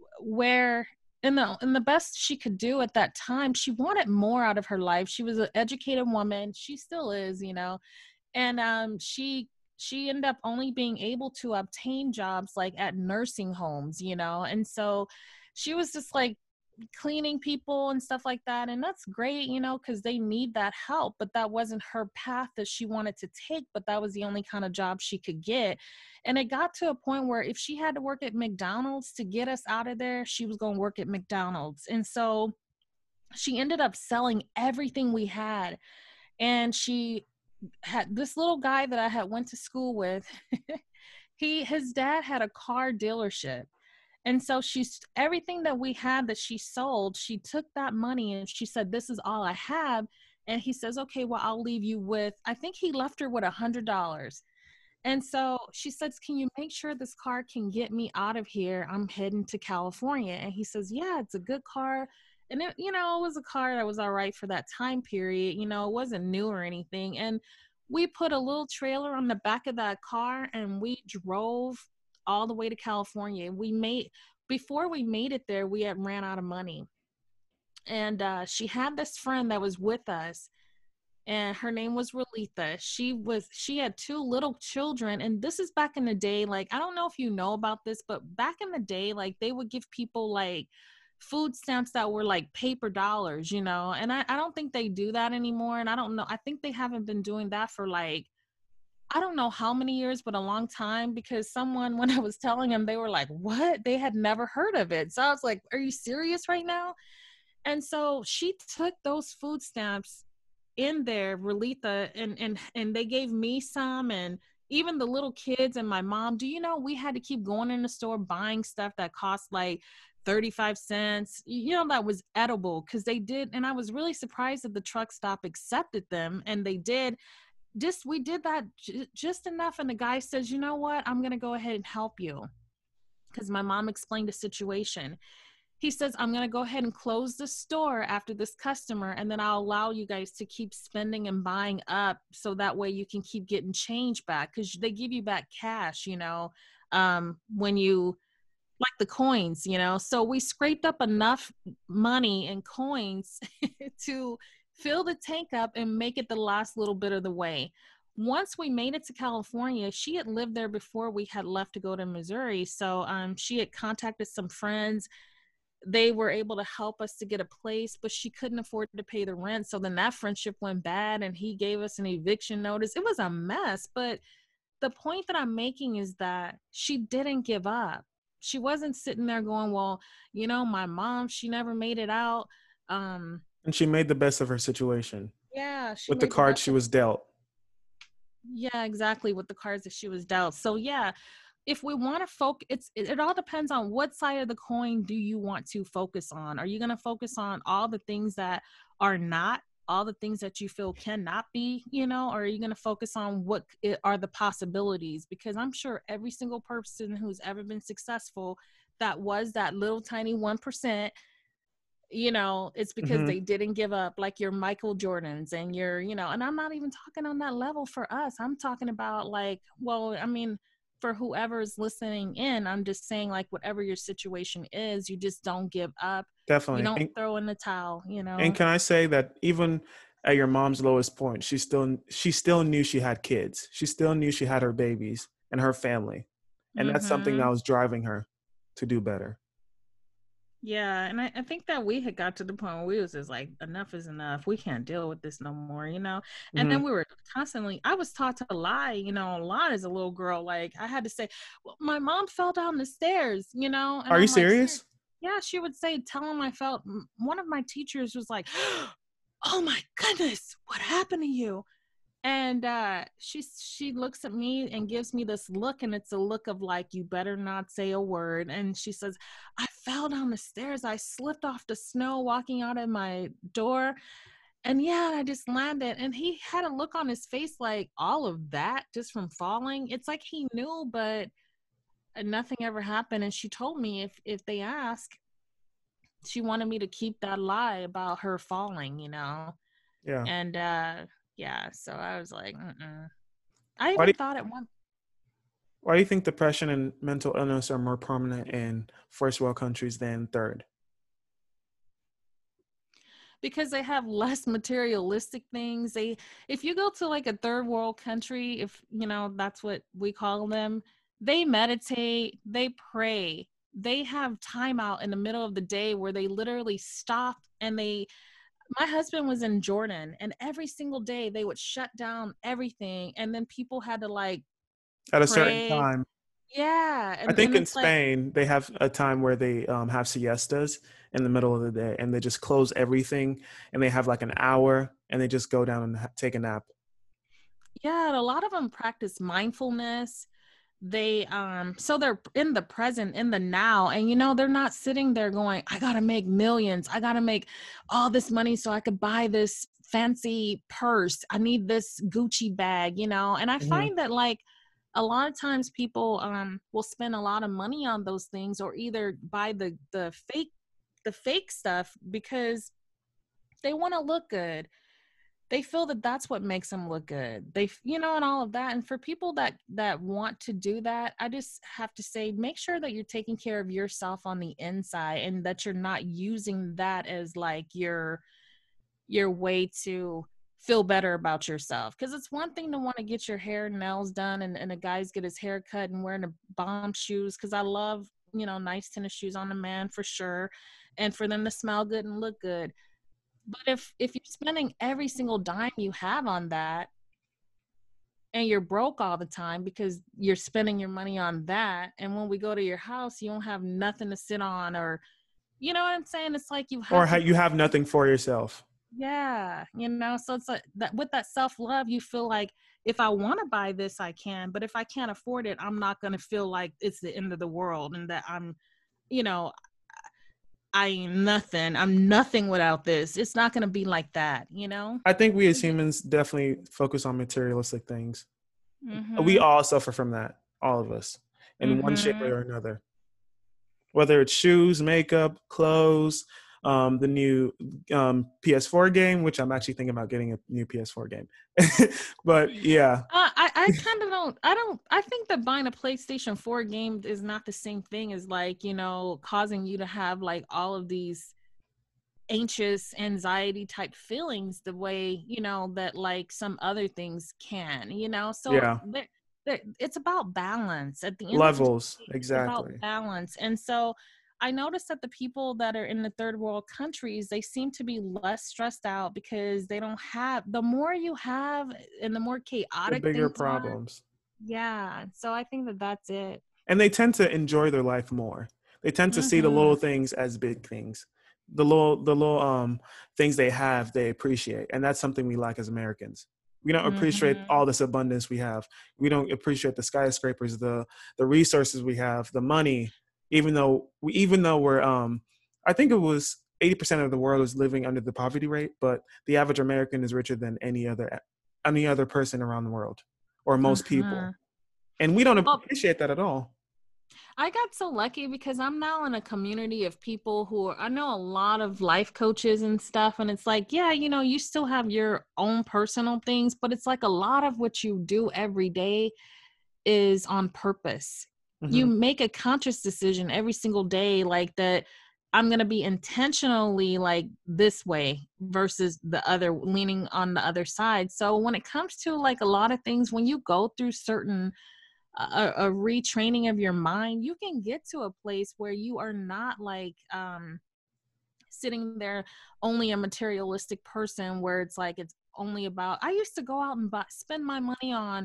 where, in the in the best she could do at that time, she wanted more out of her life. She was an educated woman, she still is, you know. And um she she ended up only being able to obtain jobs like at nursing homes, you know. And so she was just like cleaning people and stuff like that, and that's great, you know, because they need that help. But that wasn't her path that she wanted to take, but that was the only kind of job she could get. And it got to a point where if she had to work at McDonald's to get us out of there, she was going to work at McDonald's. And so she ended up selling everything we had. And she had this little guy that I had went to school with. he his dad had a car dealership. And so she's, everything that we had that she sold, she took that money and she said, this is all I have. And he says, okay, well, I'll leave you with, I think he left her with a hundred dollars. And so she says, can you make sure this car can get me out of here? I'm heading to California. And he says, yeah, it's a good car. And it, you know, it was a car that was all right for that time period. You know, it wasn't new or anything. And we put a little trailer on the back of that car and we drove all the way to California. We made, before we made it there, we had ran out of money. And uh, she had this friend that was with us, and her name was Relitha. She was, she had two little children. And this is back in the day. Like, I don't know if you know about this, but back in the day, like they would give people like food stamps that were like paper dollars, you know. And I, I don't think they do that anymore. And I don't know, I think they haven't been doing that for like, I don't know how many years, but a long time, because someone, when I was telling them, they were like, what? They had never heard of it. So I was like, are you serious right now? And so she took those food stamps in there, Relitha, and, and, and they gave me some, and even the little kids and my mom. Do you know, we had to keep going in the store buying stuff that cost like thirty-five cents, you know, that was edible, because they did. And I was really surprised that the truck stop accepted them, and they did. Just, we did that j- just enough. And the guy says, you know what, I'm going to go ahead and help you, because my mom explained the situation. he says, I'm going to go ahead and close the store after this customer, and then I'll allow you guys to keep spending and buying up, so that way you can keep getting change back, because they give you back cash, you know, um, when you, like the coins, you know. So we scraped up enough money and coins to fill the tank up and make it the last little bit of the way. Once we made it to California, she had lived there before we had left to go to Missouri. So um, she had contacted some friends. They were able to help us to get a place, but she couldn't afford to pay the rent. So then that friendship went bad, and he gave us an eviction notice. It was a mess. But the point that I'm making is that she didn't give up. She wasn't sitting there going, well, you know, my mom, she never made it out. Um, and she made the best of her situation. Yeah. With the cards she was dealt. Yeah, exactly. With the cards that she was dealt. So yeah, if we want to focus, it's, it, it all depends on what side of the coin do you want to focus on. Are you going to focus on all the things that are not, all the things that you feel cannot be, you know, or are you going to focus on what are the possibilities? Because I'm sure every single person who's ever been successful, that was that little tiny one percent, you know, it's because mm-hmm. they didn't give up, like your Michael Jordans and your, you know, and I'm not even talking on that level for us. I'm talking about like, well, I mean, for whoever's listening in, I'm just saying, like, whatever your situation is, you just don't give up. Definitely. You don't and, throw in the towel, you know. And can I say that even at your mom's lowest point, she still she still knew she had kids. She still knew she had her babies and her family. And mm-hmm. that's something that was driving her to do better. Yeah, and I, I think that we had got to the point where we was just like, enough is enough. We can't deal with this no more, you know? And mm-hmm. then we were constantly, I was taught to lie, you know, a lot as a little girl. Like, I had to say, well, my mom fell down the stairs, you know? And Are I'm you like, serious? Yeah, she would say, tell him I felt, one of my teachers was like, oh my goodness, what happened to you? And uh, she she looks at me and gives me this look, and it's a look of like, you better not say a word. And she says, I fell down the stairs. I slipped off the snow walking out of my door. And yeah, I just landed. And he had a look on his face like, all of that just from falling. It's like he knew, but nothing ever happened. And she told me if, if they ask, she wanted me to keep that lie about her falling, you know? Yeah. And, uh, yeah, so I was like, mm-mm. I even you, thought at one. Why do you think depression and mental illness are more prominent in first world countries than third? Because they have less materialistic things. They, if you go to like a third world country, if you know that's what we call them, they meditate, they pray, they have time out in the middle of the day where they literally stop and they. My husband was in Jordan, and every single day they would shut down everything, and then people had to like at a pray. certain time. Yeah, and, I think in Spain like, they have a time where they um, have siestas in the middle of the day, and they just close everything, and they have like an hour, and they just go down and ha- take a nap. Yeah, and a lot of them practice mindfulness. They um so they're in the present, in the now, and you know they're not sitting there going, I gotta make millions, I gotta make all this money so I could buy this fancy purse, I need this Gucci bag, you know. And I mm-hmm. find that like a lot of times people um will spend a lot of money on those things, or either buy the the fake the fake stuff because they want to look good. They feel that that's what makes them look good. They, you know, and all of that. And for people that, that want to do that, I just have to say, make sure that you're taking care of yourself on the inside, and that you're not using that as like your, your way to feel better about yourself. Cause it's one thing to want to get your hair and nails done, and, and a guy's get his hair cut and wearing a bomb shoes. Cause I love, you know, nice tennis shoes on a man for sure. And for them to smell good and look good. But if, if you're spending every single dime you have on that, and you're broke all the time because you're spending your money on that, and when we go to your house, you don't have nothing to sit on, or, you know what I'm saying? It's like you have or to, you have nothing for yourself. Yeah, you know, so it's like that with that self-love, you feel like if I want to buy this, I can, but if I can't afford it, I'm not going to feel like it's the end of the world and that I'm, you know, I ain't nothing. I'm nothing without this. It's not going to be like that, you know? I think we as humans definitely focus on materialistic things. Mm-hmm. We all suffer from that, all of us, in mm-hmm. one shape or another. whether it's shoes, makeup, clothes, um, the new um, P S four game, which I'm actually thinking about getting a new P S four game. But yeah. Uh, I, I kind of don't, I don't, I think that buying a PlayStation four game is not the same thing as like, you know, causing you to have like all of these anxious anxiety type feelings the way, you know, that like some other things can, you know, so Yeah. there, there, it's about balance at the end of the Levels. day. It's about Exactly. balance. And so I noticed that the people that are in the third world countries, they seem to be less stressed out because they don't have, the more you have and the more The chaotic bigger things are. problems. Yeah. So I think that that's it. And they tend to enjoy their life more. They tend to see the Mm-hmm. little things as big things. The little the little um things they have, they appreciate. And that's something we lack as Americans. We don't appreciate Mm-hmm. all this abundance we have. We don't appreciate the skyscrapers, the the resources we have, the money, even though we even though we're um I think it was eighty percent of the world is living under the poverty rate, but the average American is richer than any other any other person around the world, or most Mm-hmm. people. And we don't Well, appreciate that at all. I got so lucky because I'm now in a community of people who are, I know a lot of life coaches and stuff. And it's like, yeah, you know, you still have your own personal things, but it's like a lot of what you do every day is on purpose. You Hmm. make a conscious decision every single day, like that I'm going to be intentionally like this way versus the other, leaning on the other side. So when it comes to like a lot of things, when you go through certain a, a retraining of your mind, you can get to a place where you are not like um sitting there only a materialistic person where it's like it's only about, I used to go out and buy, spend my money on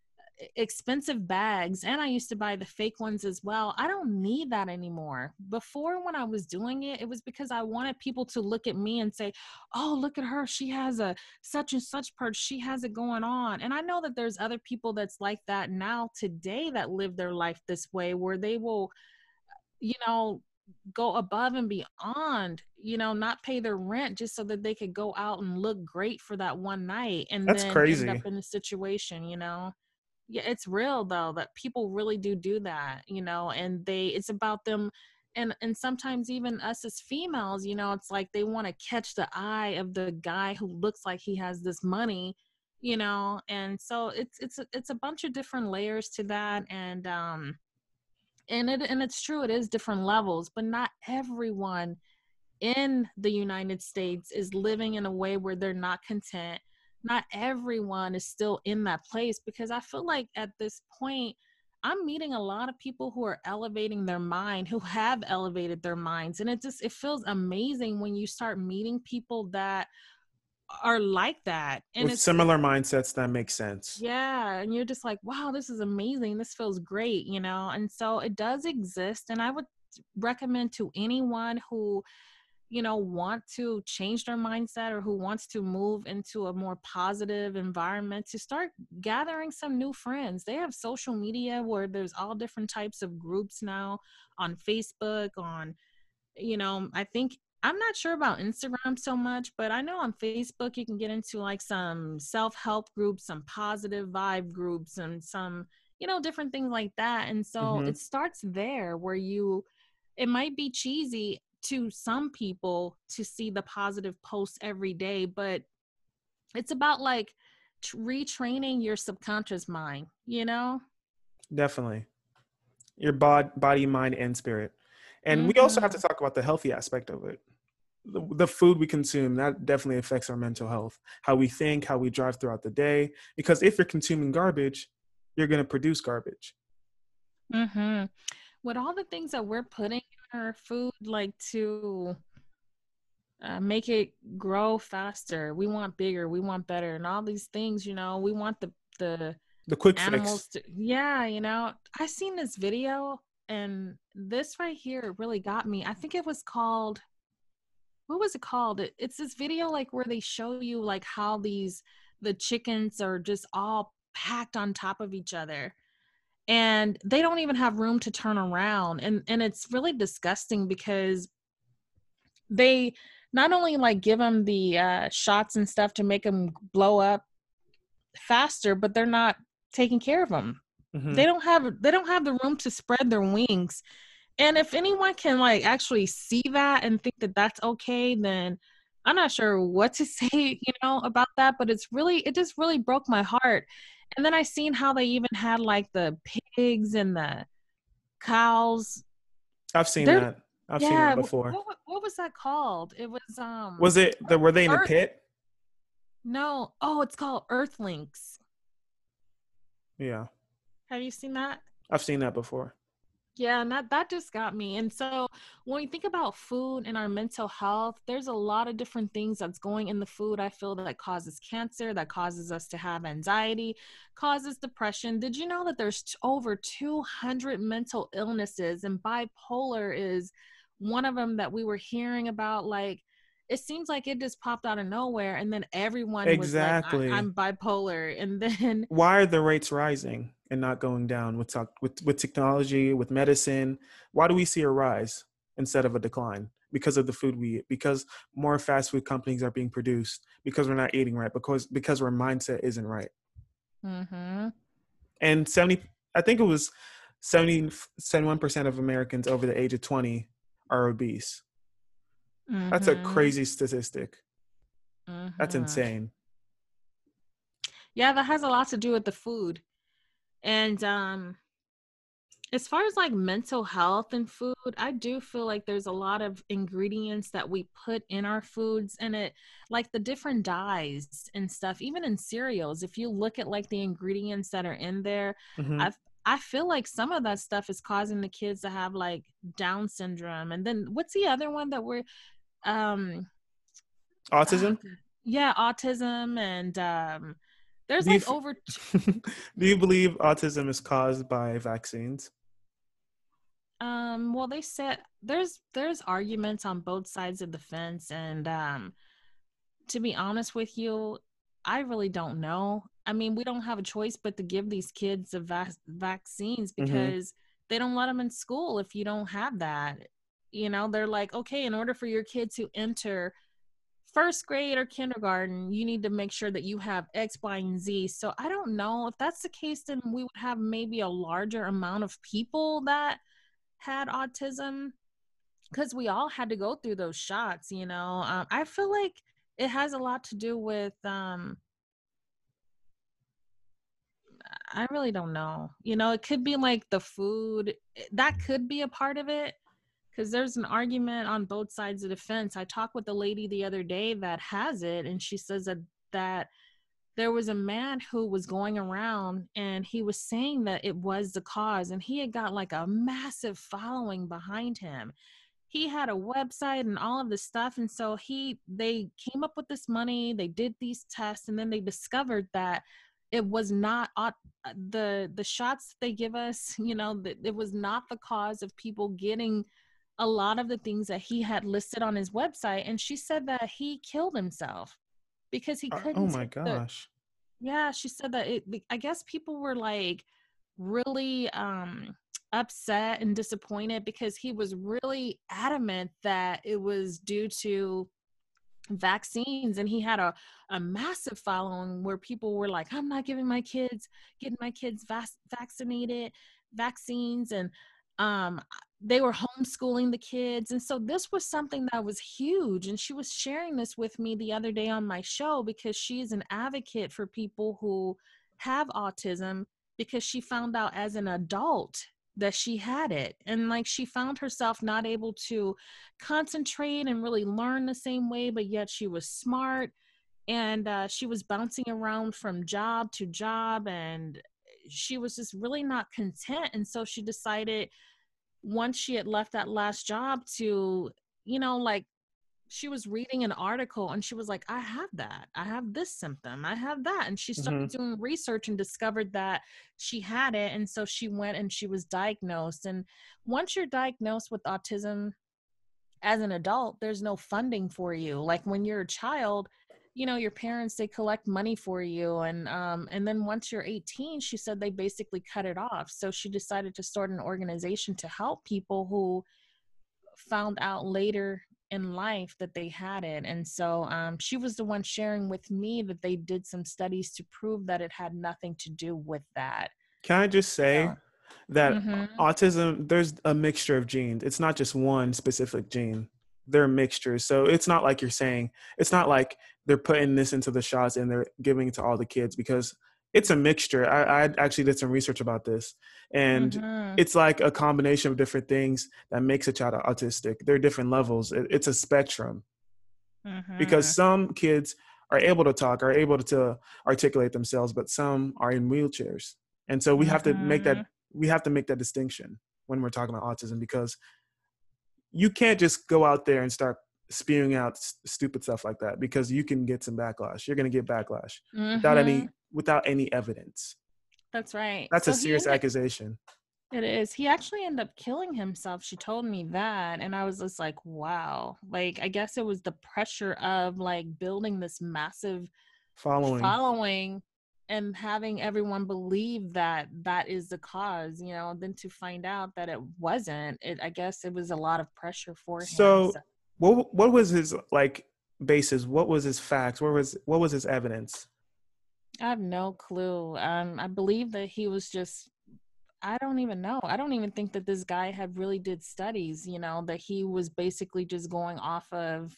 expensive bags, and I used to buy the fake ones as well. I don't need that anymore. Before, when I was doing it, it was because I wanted people to look at me and say, oh, look at her, she has a such and such purse, she has it going on. And I know that there's other people that's like that now today that live their life this way, where they will, you know, go above and beyond, you know, not pay their rent just so that they could go out and look great for that one night and That's then end up crazy. in a situation, you know. Yeah, it's real though that people really do do that, you know, and they, it's about them. And and sometimes even us as females, you know, it's like they want to catch the eye of the guy who looks like he has this money, you know. And so it's it's a, it's a bunch of different layers to that. And um and it and it's true, it is different levels, but not everyone in the United States is living in a way where they're not content. Not everyone is still in that place, because I feel like at this point, I'm meeting a lot of people who are elevating their mind, who have elevated their minds. And it just, it feels amazing when you start meeting people that are like that. And With it's, it's similar mindsets, that makes sense. yeah. And you're just like, wow, this is amazing. This feels great, you know? And so it does exist. And I would recommend to anyone who, you know, want to change their mindset or who wants to move into a more positive environment, to start gathering some new friends. They have social media where there's all different types of groups now on Facebook, on, you know, I think, I'm not sure about Instagram so much, but I know on Facebook you can get into like some self-help groups, some positive vibe groups, and some, you know, different things like that. And so Hmm. it starts there where you, it might be cheesy to some people to see the positive posts every day, but it's about like t- retraining your subconscious mind, you know? Definitely. Your bod, body, mind, and spirit. And we also have to Mm-hmm. talk about the healthy aspect of it. The, the food we consume, that definitely affects our mental health, how we think, how we drive throughout the day. Because if you're consuming garbage, you're going to produce garbage. Mm-hmm. With all the things that we're putting in our food, like to uh, make it grow faster, we want bigger, we want better, and all these things, you know, we want the, the The quick fix. animals to, yeah, you know. I seen this video, and this right here really got me. I think it was called, what was it called? It, it's this video like where they show you like how these, the chickens are just all packed on top of each other, and they don't even have room to turn around. And and it's really disgusting because they not only like give them the uh, shots and stuff to make them blow up faster, but they're not taking care of them. Hmm. They don't have they don't have the room to spread their wings. And if anyone can like actually see that and think that that's okay, then I'm not sure what to say, you know, about that. But it's really, it just really broke my heart. And then I seen how they even had like the pigs and the cows. I've seen They're, that. I've seen yeah. that What, before. what what was that called? It was um Was it the, were they in a Earth. pit? No. Oh, it's called Earthlings. Yeah, Have you seen that? I've seen that before. Yeah, and that, that just got me. And so when we think about food and our mental health, there's a lot of different things that's going in the food. I feel that causes cancer, that causes us to have anxiety, causes depression. Did you know that there's t- over two hundred mental illnesses, and bipolar is one of them that we were hearing about? Like, it seems like it just popped out of nowhere, and then everyone was like, I- Exactly. I'm bipolar. And then Why are the rates rising and not going down with tech- with with technology, with medicine? Why do we see a rise instead of a decline? Because of the food we eat, because more fast food companies are being produced, because we're not eating right, because because our mindset isn't right. mm-hmm, And seventy, I think it was seventy, seventy-one percent of Americans over the age of twenty are obese. That's a mm-hmm, crazy statistic. That's mm-hmm. insane. Yeah, that has a lot to do with the food. And um as far as like mental health and food, I do feel like there's a lot of ingredients that we put in our foods, and it, like the different dyes and stuff, even in cereals. If you look at like the ingredients that are in there, Hmm. I I feel like some of that stuff is causing the kids to have like Down syndrome. And then what's the other one that we're um ah, Autism? yeah, autism. And um there's Do you like f- over do you believe autism is caused by vaccines? Um, well, they said there's there's arguments on both sides of the fence, and um, to be honest with you, I really don't know. I mean, we don't have a choice but to give these kids the vac- vaccines, Hmm. because they don't let them in school if you don't have that. You know, they're like, okay, in order for your kid to enter first grade or kindergarten, you need to make sure that you have X, Y, and Z. So I don't know if that's the case. Then we would have maybe a larger amount of people that had autism, because we all had to go through those shots, you know. um, I feel like it has a lot to do with um I really don't know, you know. It could be like the food, that could be a part of it, because there's an argument on both sides of the fence. I talked with a lady the other day that has it, and she says that that there was a man who was going around and he was saying that it was the cause, and he had got like a massive following behind him. He had a website and all of this stuff. And so he they came up with this money, they did these tests, and then they discovered that it was not the the shots they give us, you know, that it was not the cause of people getting a lot of the things that he had listed on his website. And she said that he killed himself because he Uh, oh couldn't my take the, gosh. yeah, she said that it, I guess people were like really um upset and disappointed because he was really adamant that it was due to vaccines. And he had a, a massive following where people were like, I'm not giving my kids getting my kids vac- vaccinated vaccines. And um they were homeschooling the kids. And so this was something that was huge, and she was sharing this with me the other day on my show, because she's an advocate for people who have autism, because she found out as an adult that she had it. And like, she found herself not able to concentrate and really learn the same way, but yet she was smart. And uh, she was bouncing around from job to job, and she was just really not content. And so she decided, once she had left that last job, to, you know, like, she was reading an article and she was like, I have that. I have this symptom. I have that. And she Hmm. started doing research and discovered that she had it. And so she went and she was diagnosed. And once you're diagnosed with autism as an adult, there's no funding for you. Like when you're a child, you know, your parents, they collect money for you. And um and then once you're eighteen, she said they basically cut it off. So she decided to start an organization to help people who found out later in life that they had it. And so um, she was the one sharing with me that they did some studies to prove that it had nothing to do with that. Can I just say, So that Mm-hmm. autism, there's a mixture of genes. It's not just one specific gene. They're mixtures. So it's not like you're saying, it's not like they're putting this into the shots and they're giving it to all the kids, because it's a mixture. I, I actually did some research about this, and Mm-hmm. it's like a combination of different things that makes a child autistic. There are different levels. It, it's a spectrum, because Mm-hmm. some kids are able to talk, are able to articulate themselves, but some are in wheelchairs. And so we have to make that Mm-hmm. we have to make that distinction when we're talking about autism, because you can't just go out there and start spewing out s- stupid stuff like that, because you can get some backlash. You're going to get backlash without Mm-hmm. any without any evidence. That's right. That's a So he serious ended accusation. it is. He actually ended up killing himself. She told me that. And I was just like, wow. Like, I guess it was the pressure of like building this massive Following. following and having everyone believe that that is the cause, you know, then to find out that it wasn't. It, I guess it was a lot of pressure for him. So So what what was his like basis? What was his facts? What was what was his evidence? I have no clue. Um, I believe that he was just I don't even know. I don't even think that this guy had really did studies, you know, that he was basically just going off of,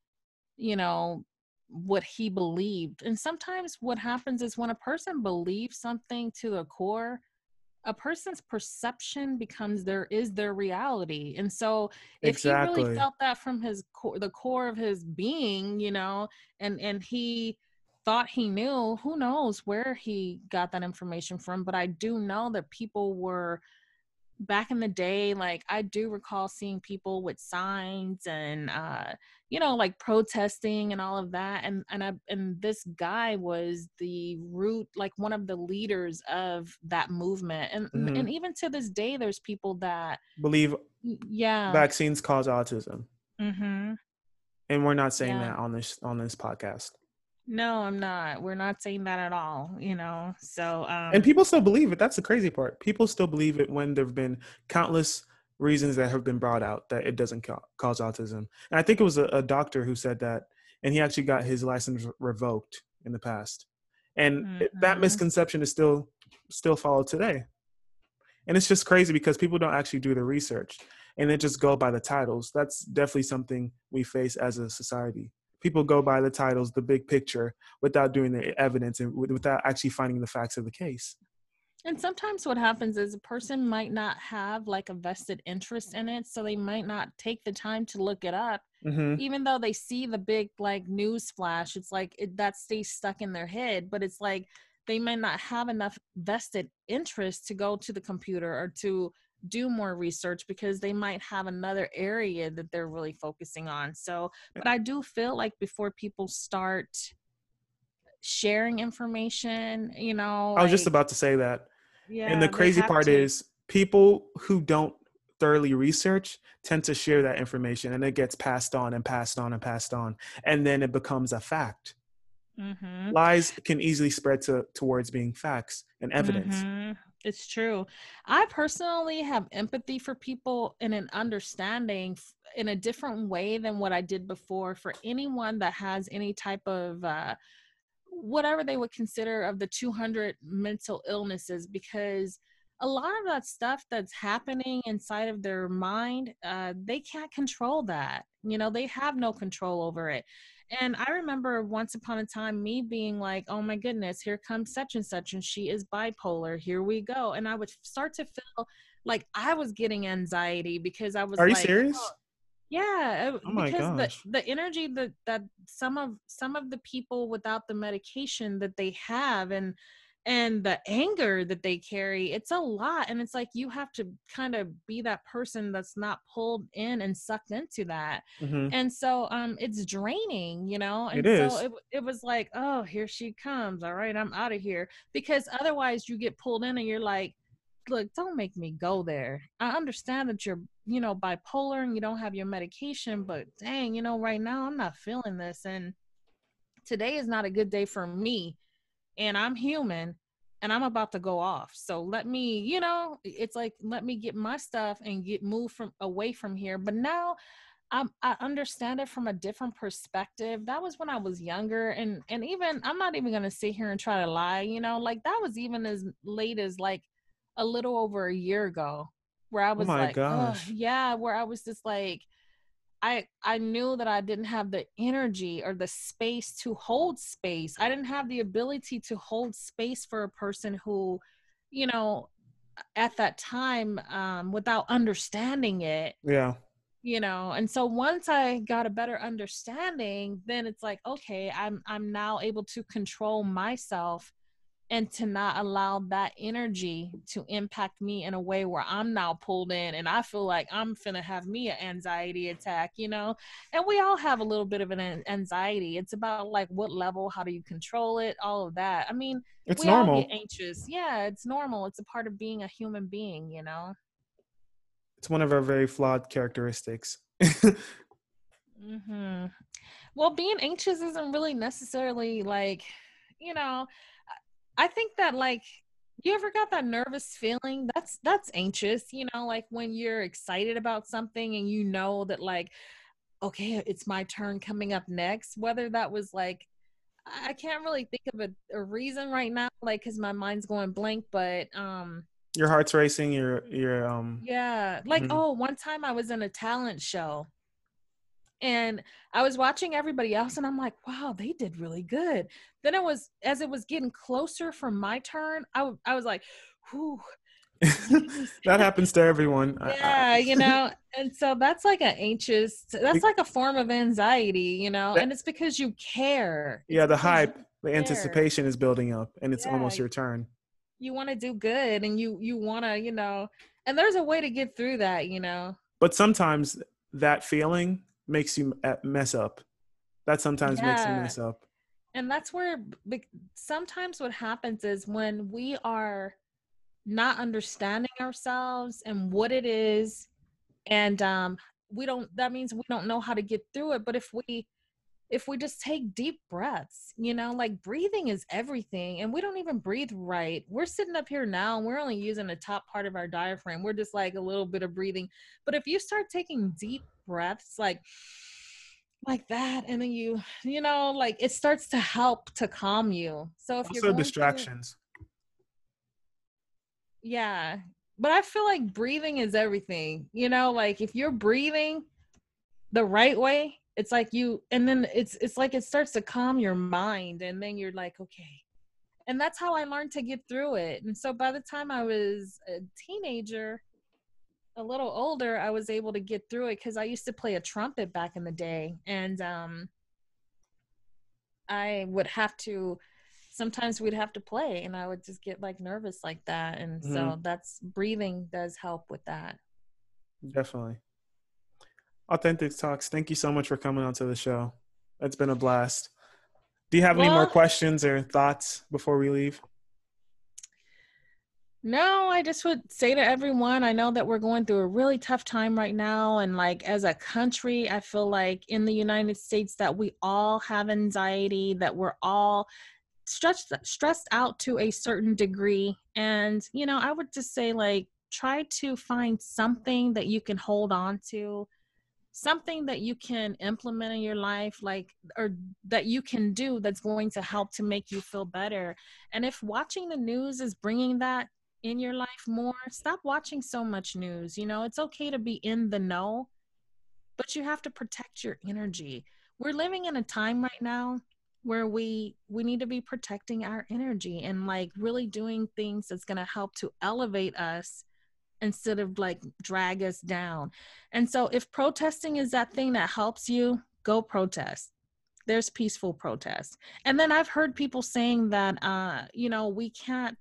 you know, what he believed. And sometimes what happens is when a person believes something to the core, a person's perception becomes their is their reality. And so if he really Exactly. felt that from his core, the core of his being, you know, and and he thought he knew, who knows where he got that information from. But I do know that people were back in the day, like I do recall seeing people with signs and uh you know, like protesting and all of that. And and I and this guy was the root, like one of the leaders of that movement. And and Hmm. and even to this day there's people that Believe yeah. vaccines cause autism, Mhm. and we're not saying Yeah. that on this on this podcast. No, I'm not. We're not saying that at all, you know. So And um people still believe it. That's the crazy part. People still believe it when there've been countless reasons that have been brought out that it doesn't ca- cause autism. And I think it was a, a doctor who said that, and he actually got his license revoked in the past. And it, that mhm. misconception is still still followed today. And it's just crazy because people don't actually do the research, and they just go by the titles. That's definitely something we face as a society. People go by the titles, the big picture, without doing the evidence and without actually finding the facts of the case. And sometimes what happens is a person might not have like a vested interest in it, so they might not take the time to look it up. Hmm. Even though they see the big like news flash, it's like it, that stays stuck in their head, but it's like they might not have enough vested interest to go to the computer or to do more research because they might have another area that they're really focusing on. So, but I do feel like before people start sharing information, you know, I was just like about to say that. And the yeah, they crazy have part to. is people who don't thoroughly research tend to share that information, and it gets passed on and passed on and passed on. And then it becomes a fact. Mhm. Lies can easily spread to, towards being facts and evidence. Mhm. It's true. I personally have empathy for people and an understanding f- in a different way than what I did before for anyone that has any type of uh whatever they would consider of the two hundred mental illnesses, because a lot of that stuff that's happening inside of their mind, uh, they can't control that. You know, they have no control over it. And I remember once upon a time me being like, oh my goodness, here comes such and such, and she is bipolar. Here we go. And I would start to feel like I was getting anxiety because I was Are you like, oh, serious? yeah, uh, Oh my because the gosh. the energy that that some of some of the people without the medication that they have, and and the anger that they carry, it's a lot. And it's like you have to kind of be that person that's not pulled in and sucked into that. Hmm. And so um it's draining, you know. It And so is. it it was like, oh, here she comes. All right, I'm out of here. Because otherwise you get pulled in and you're like, look, don't make me go there. I understand that you're, you know, bipolar and you don't have your medication, but dang, you know, right now I'm not feeling this. And today is not a good day for me. And I'm human and I'm about to go off. So let me, you know, it's like, let me get my stuff and get moved from away from here. But now I'm, I understand it from a different perspective. That was when I was younger. And, and even, I'm not even going to sit here and try to lie, you know, like that was even as late as like a little over a year ago, where I Oh was my like, oh gosh. yeah, where I was just like, I I knew that I didn't have the energy or the space to hold space. I didn't have the ability to hold space for a person who, you know, at that time, um, without understanding it, Yeah. you know. And so once I got a better understanding, then it's like, okay, I'm I'm now able to control myself and to not allow that energy to impact me in a way where I'm now pulled in and I feel like I'm finna have me an anxiety attack, you know? And we all have a little bit of an an- anxiety. It's about like what level, how do you control it, all of that. I mean, It's we all get normal. anxious. Yeah, it's normal. It's a part of being a human being, you know? It's one of our very flawed characteristics. Hmm. Well, being anxious isn't really necessarily like, you know, I think that like you ever got that nervous feeling? That's that's anxious, you know, like when you're excited about something and you know that like, okay, it's my turn coming up next. Whether that was like I can't really think of a, a reason right now, like because my mind's going blank, but um Your heart's racing. Your your um. yeah, like Mhm. oh, one time I was in a talent show and I was watching everybody else and I'm like, wow, they did really good. Then it was as it was getting closer for my turn, I, w- I was like, whew, please. That happens to everyone. I, I, Yeah, you know, and so that's like an anxious, that's like a form of anxiety, you know, that, and it's because you care. It's yeah, the because you hype, the care. anticipation is building up, and it's Yeah, almost your turn. you want to do good and you you want to, you know, and there's a way to get through that, you know. But sometimes that feeling makes you uh, mess up. That sometimes makes you Yeah. mess up. And that's where b- sometimes what happens is when we are not understanding ourselves and what it is, and um we don't, that means we don't know how to get through it. But if we if we just take deep breaths, you know, like breathing is everything, and we don't even breathe right. We're sitting up here now and we're only using the top part of our diaphragm. We're just like a little bit of breathing. But if you start taking deep breaths like like that, and then you you know, like it starts to help to calm you. So if you're Also, going through, distractions. yeah, but I feel like breathing is everything, you know, like if you're breathing the right way, it's like you, and then it's it's like it starts to calm your mind, and then you're like, okay. And that's how I learned to get through it. And so by the time I was a teenager, a little older, I was able to get through it because I used to play a trumpet back in the day, and um I would have to, sometimes we'd have to play and I would just get like nervous like that. And Hmm. so that's, breathing does help with that. Definitely. Authentic Talks. Thank you so much for coming onto the show. It's been a blast. Do you have any more Well, questions or thoughts before we leave? no, I just would say to everyone, I know that we're going through a really tough time right now. And like as a country, I feel like in the United States that we all have anxiety, that we're all stressed stressed out to a certain degree. And, you know, I would just say like try to find something that you can hold on to, something that you can implement in your life, like, or that you can do that's going to help to make you feel better. And if watching the news is bringing that in your life more, stop watching so much news. You know, it's okay to be in the know, but you have to protect your energy. We're living in a time right now where we we need to be protecting our energy and like really doing things that's going to help to elevate us instead of like drag us down. And so if protesting is that thing that helps you, go protest. There's peaceful protest. And then I've heard people saying that uh you know, we can't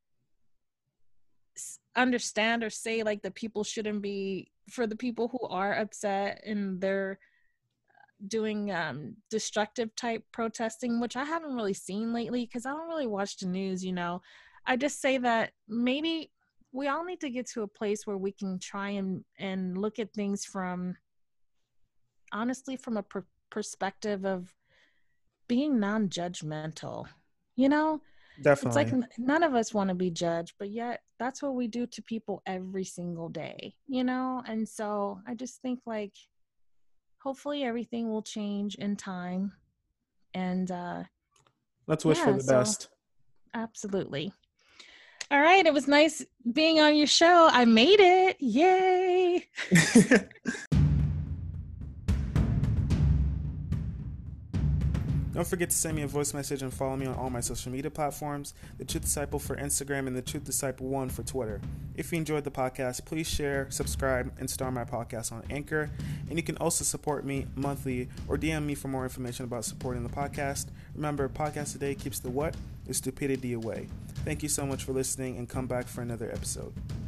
understand or say like the people shouldn't be, for the people who are upset and they're doing um destructive type protesting, which I haven't really seen lately because I don't really watch the news, you know. I just say that maybe we all need to get to a place where we can try and and look at things from, honestly, from a per- perspective of being non-judgmental, you know. It's like Definitely. n- none of us want to be judged, but yet that's what we do to people every single day, you know. And so I just think like hopefully everything will change in time. And uh Let's wish for yeah, the so best. absolutely. All right. It was nice being on your show. I made it. Yay. Don't forget to send me a voice message and follow me on all my social media platforms, The Truth Disciple for Instagram and The Truth Disciple one for Twitter. If you enjoyed the podcast, please share, subscribe, and star my podcast on Anchor. And you can also support me monthly or D M me for more information about supporting the podcast. Remember, Podcast Today keeps the what? The stupidity away. Thank you so much for listening, and come back for another episode.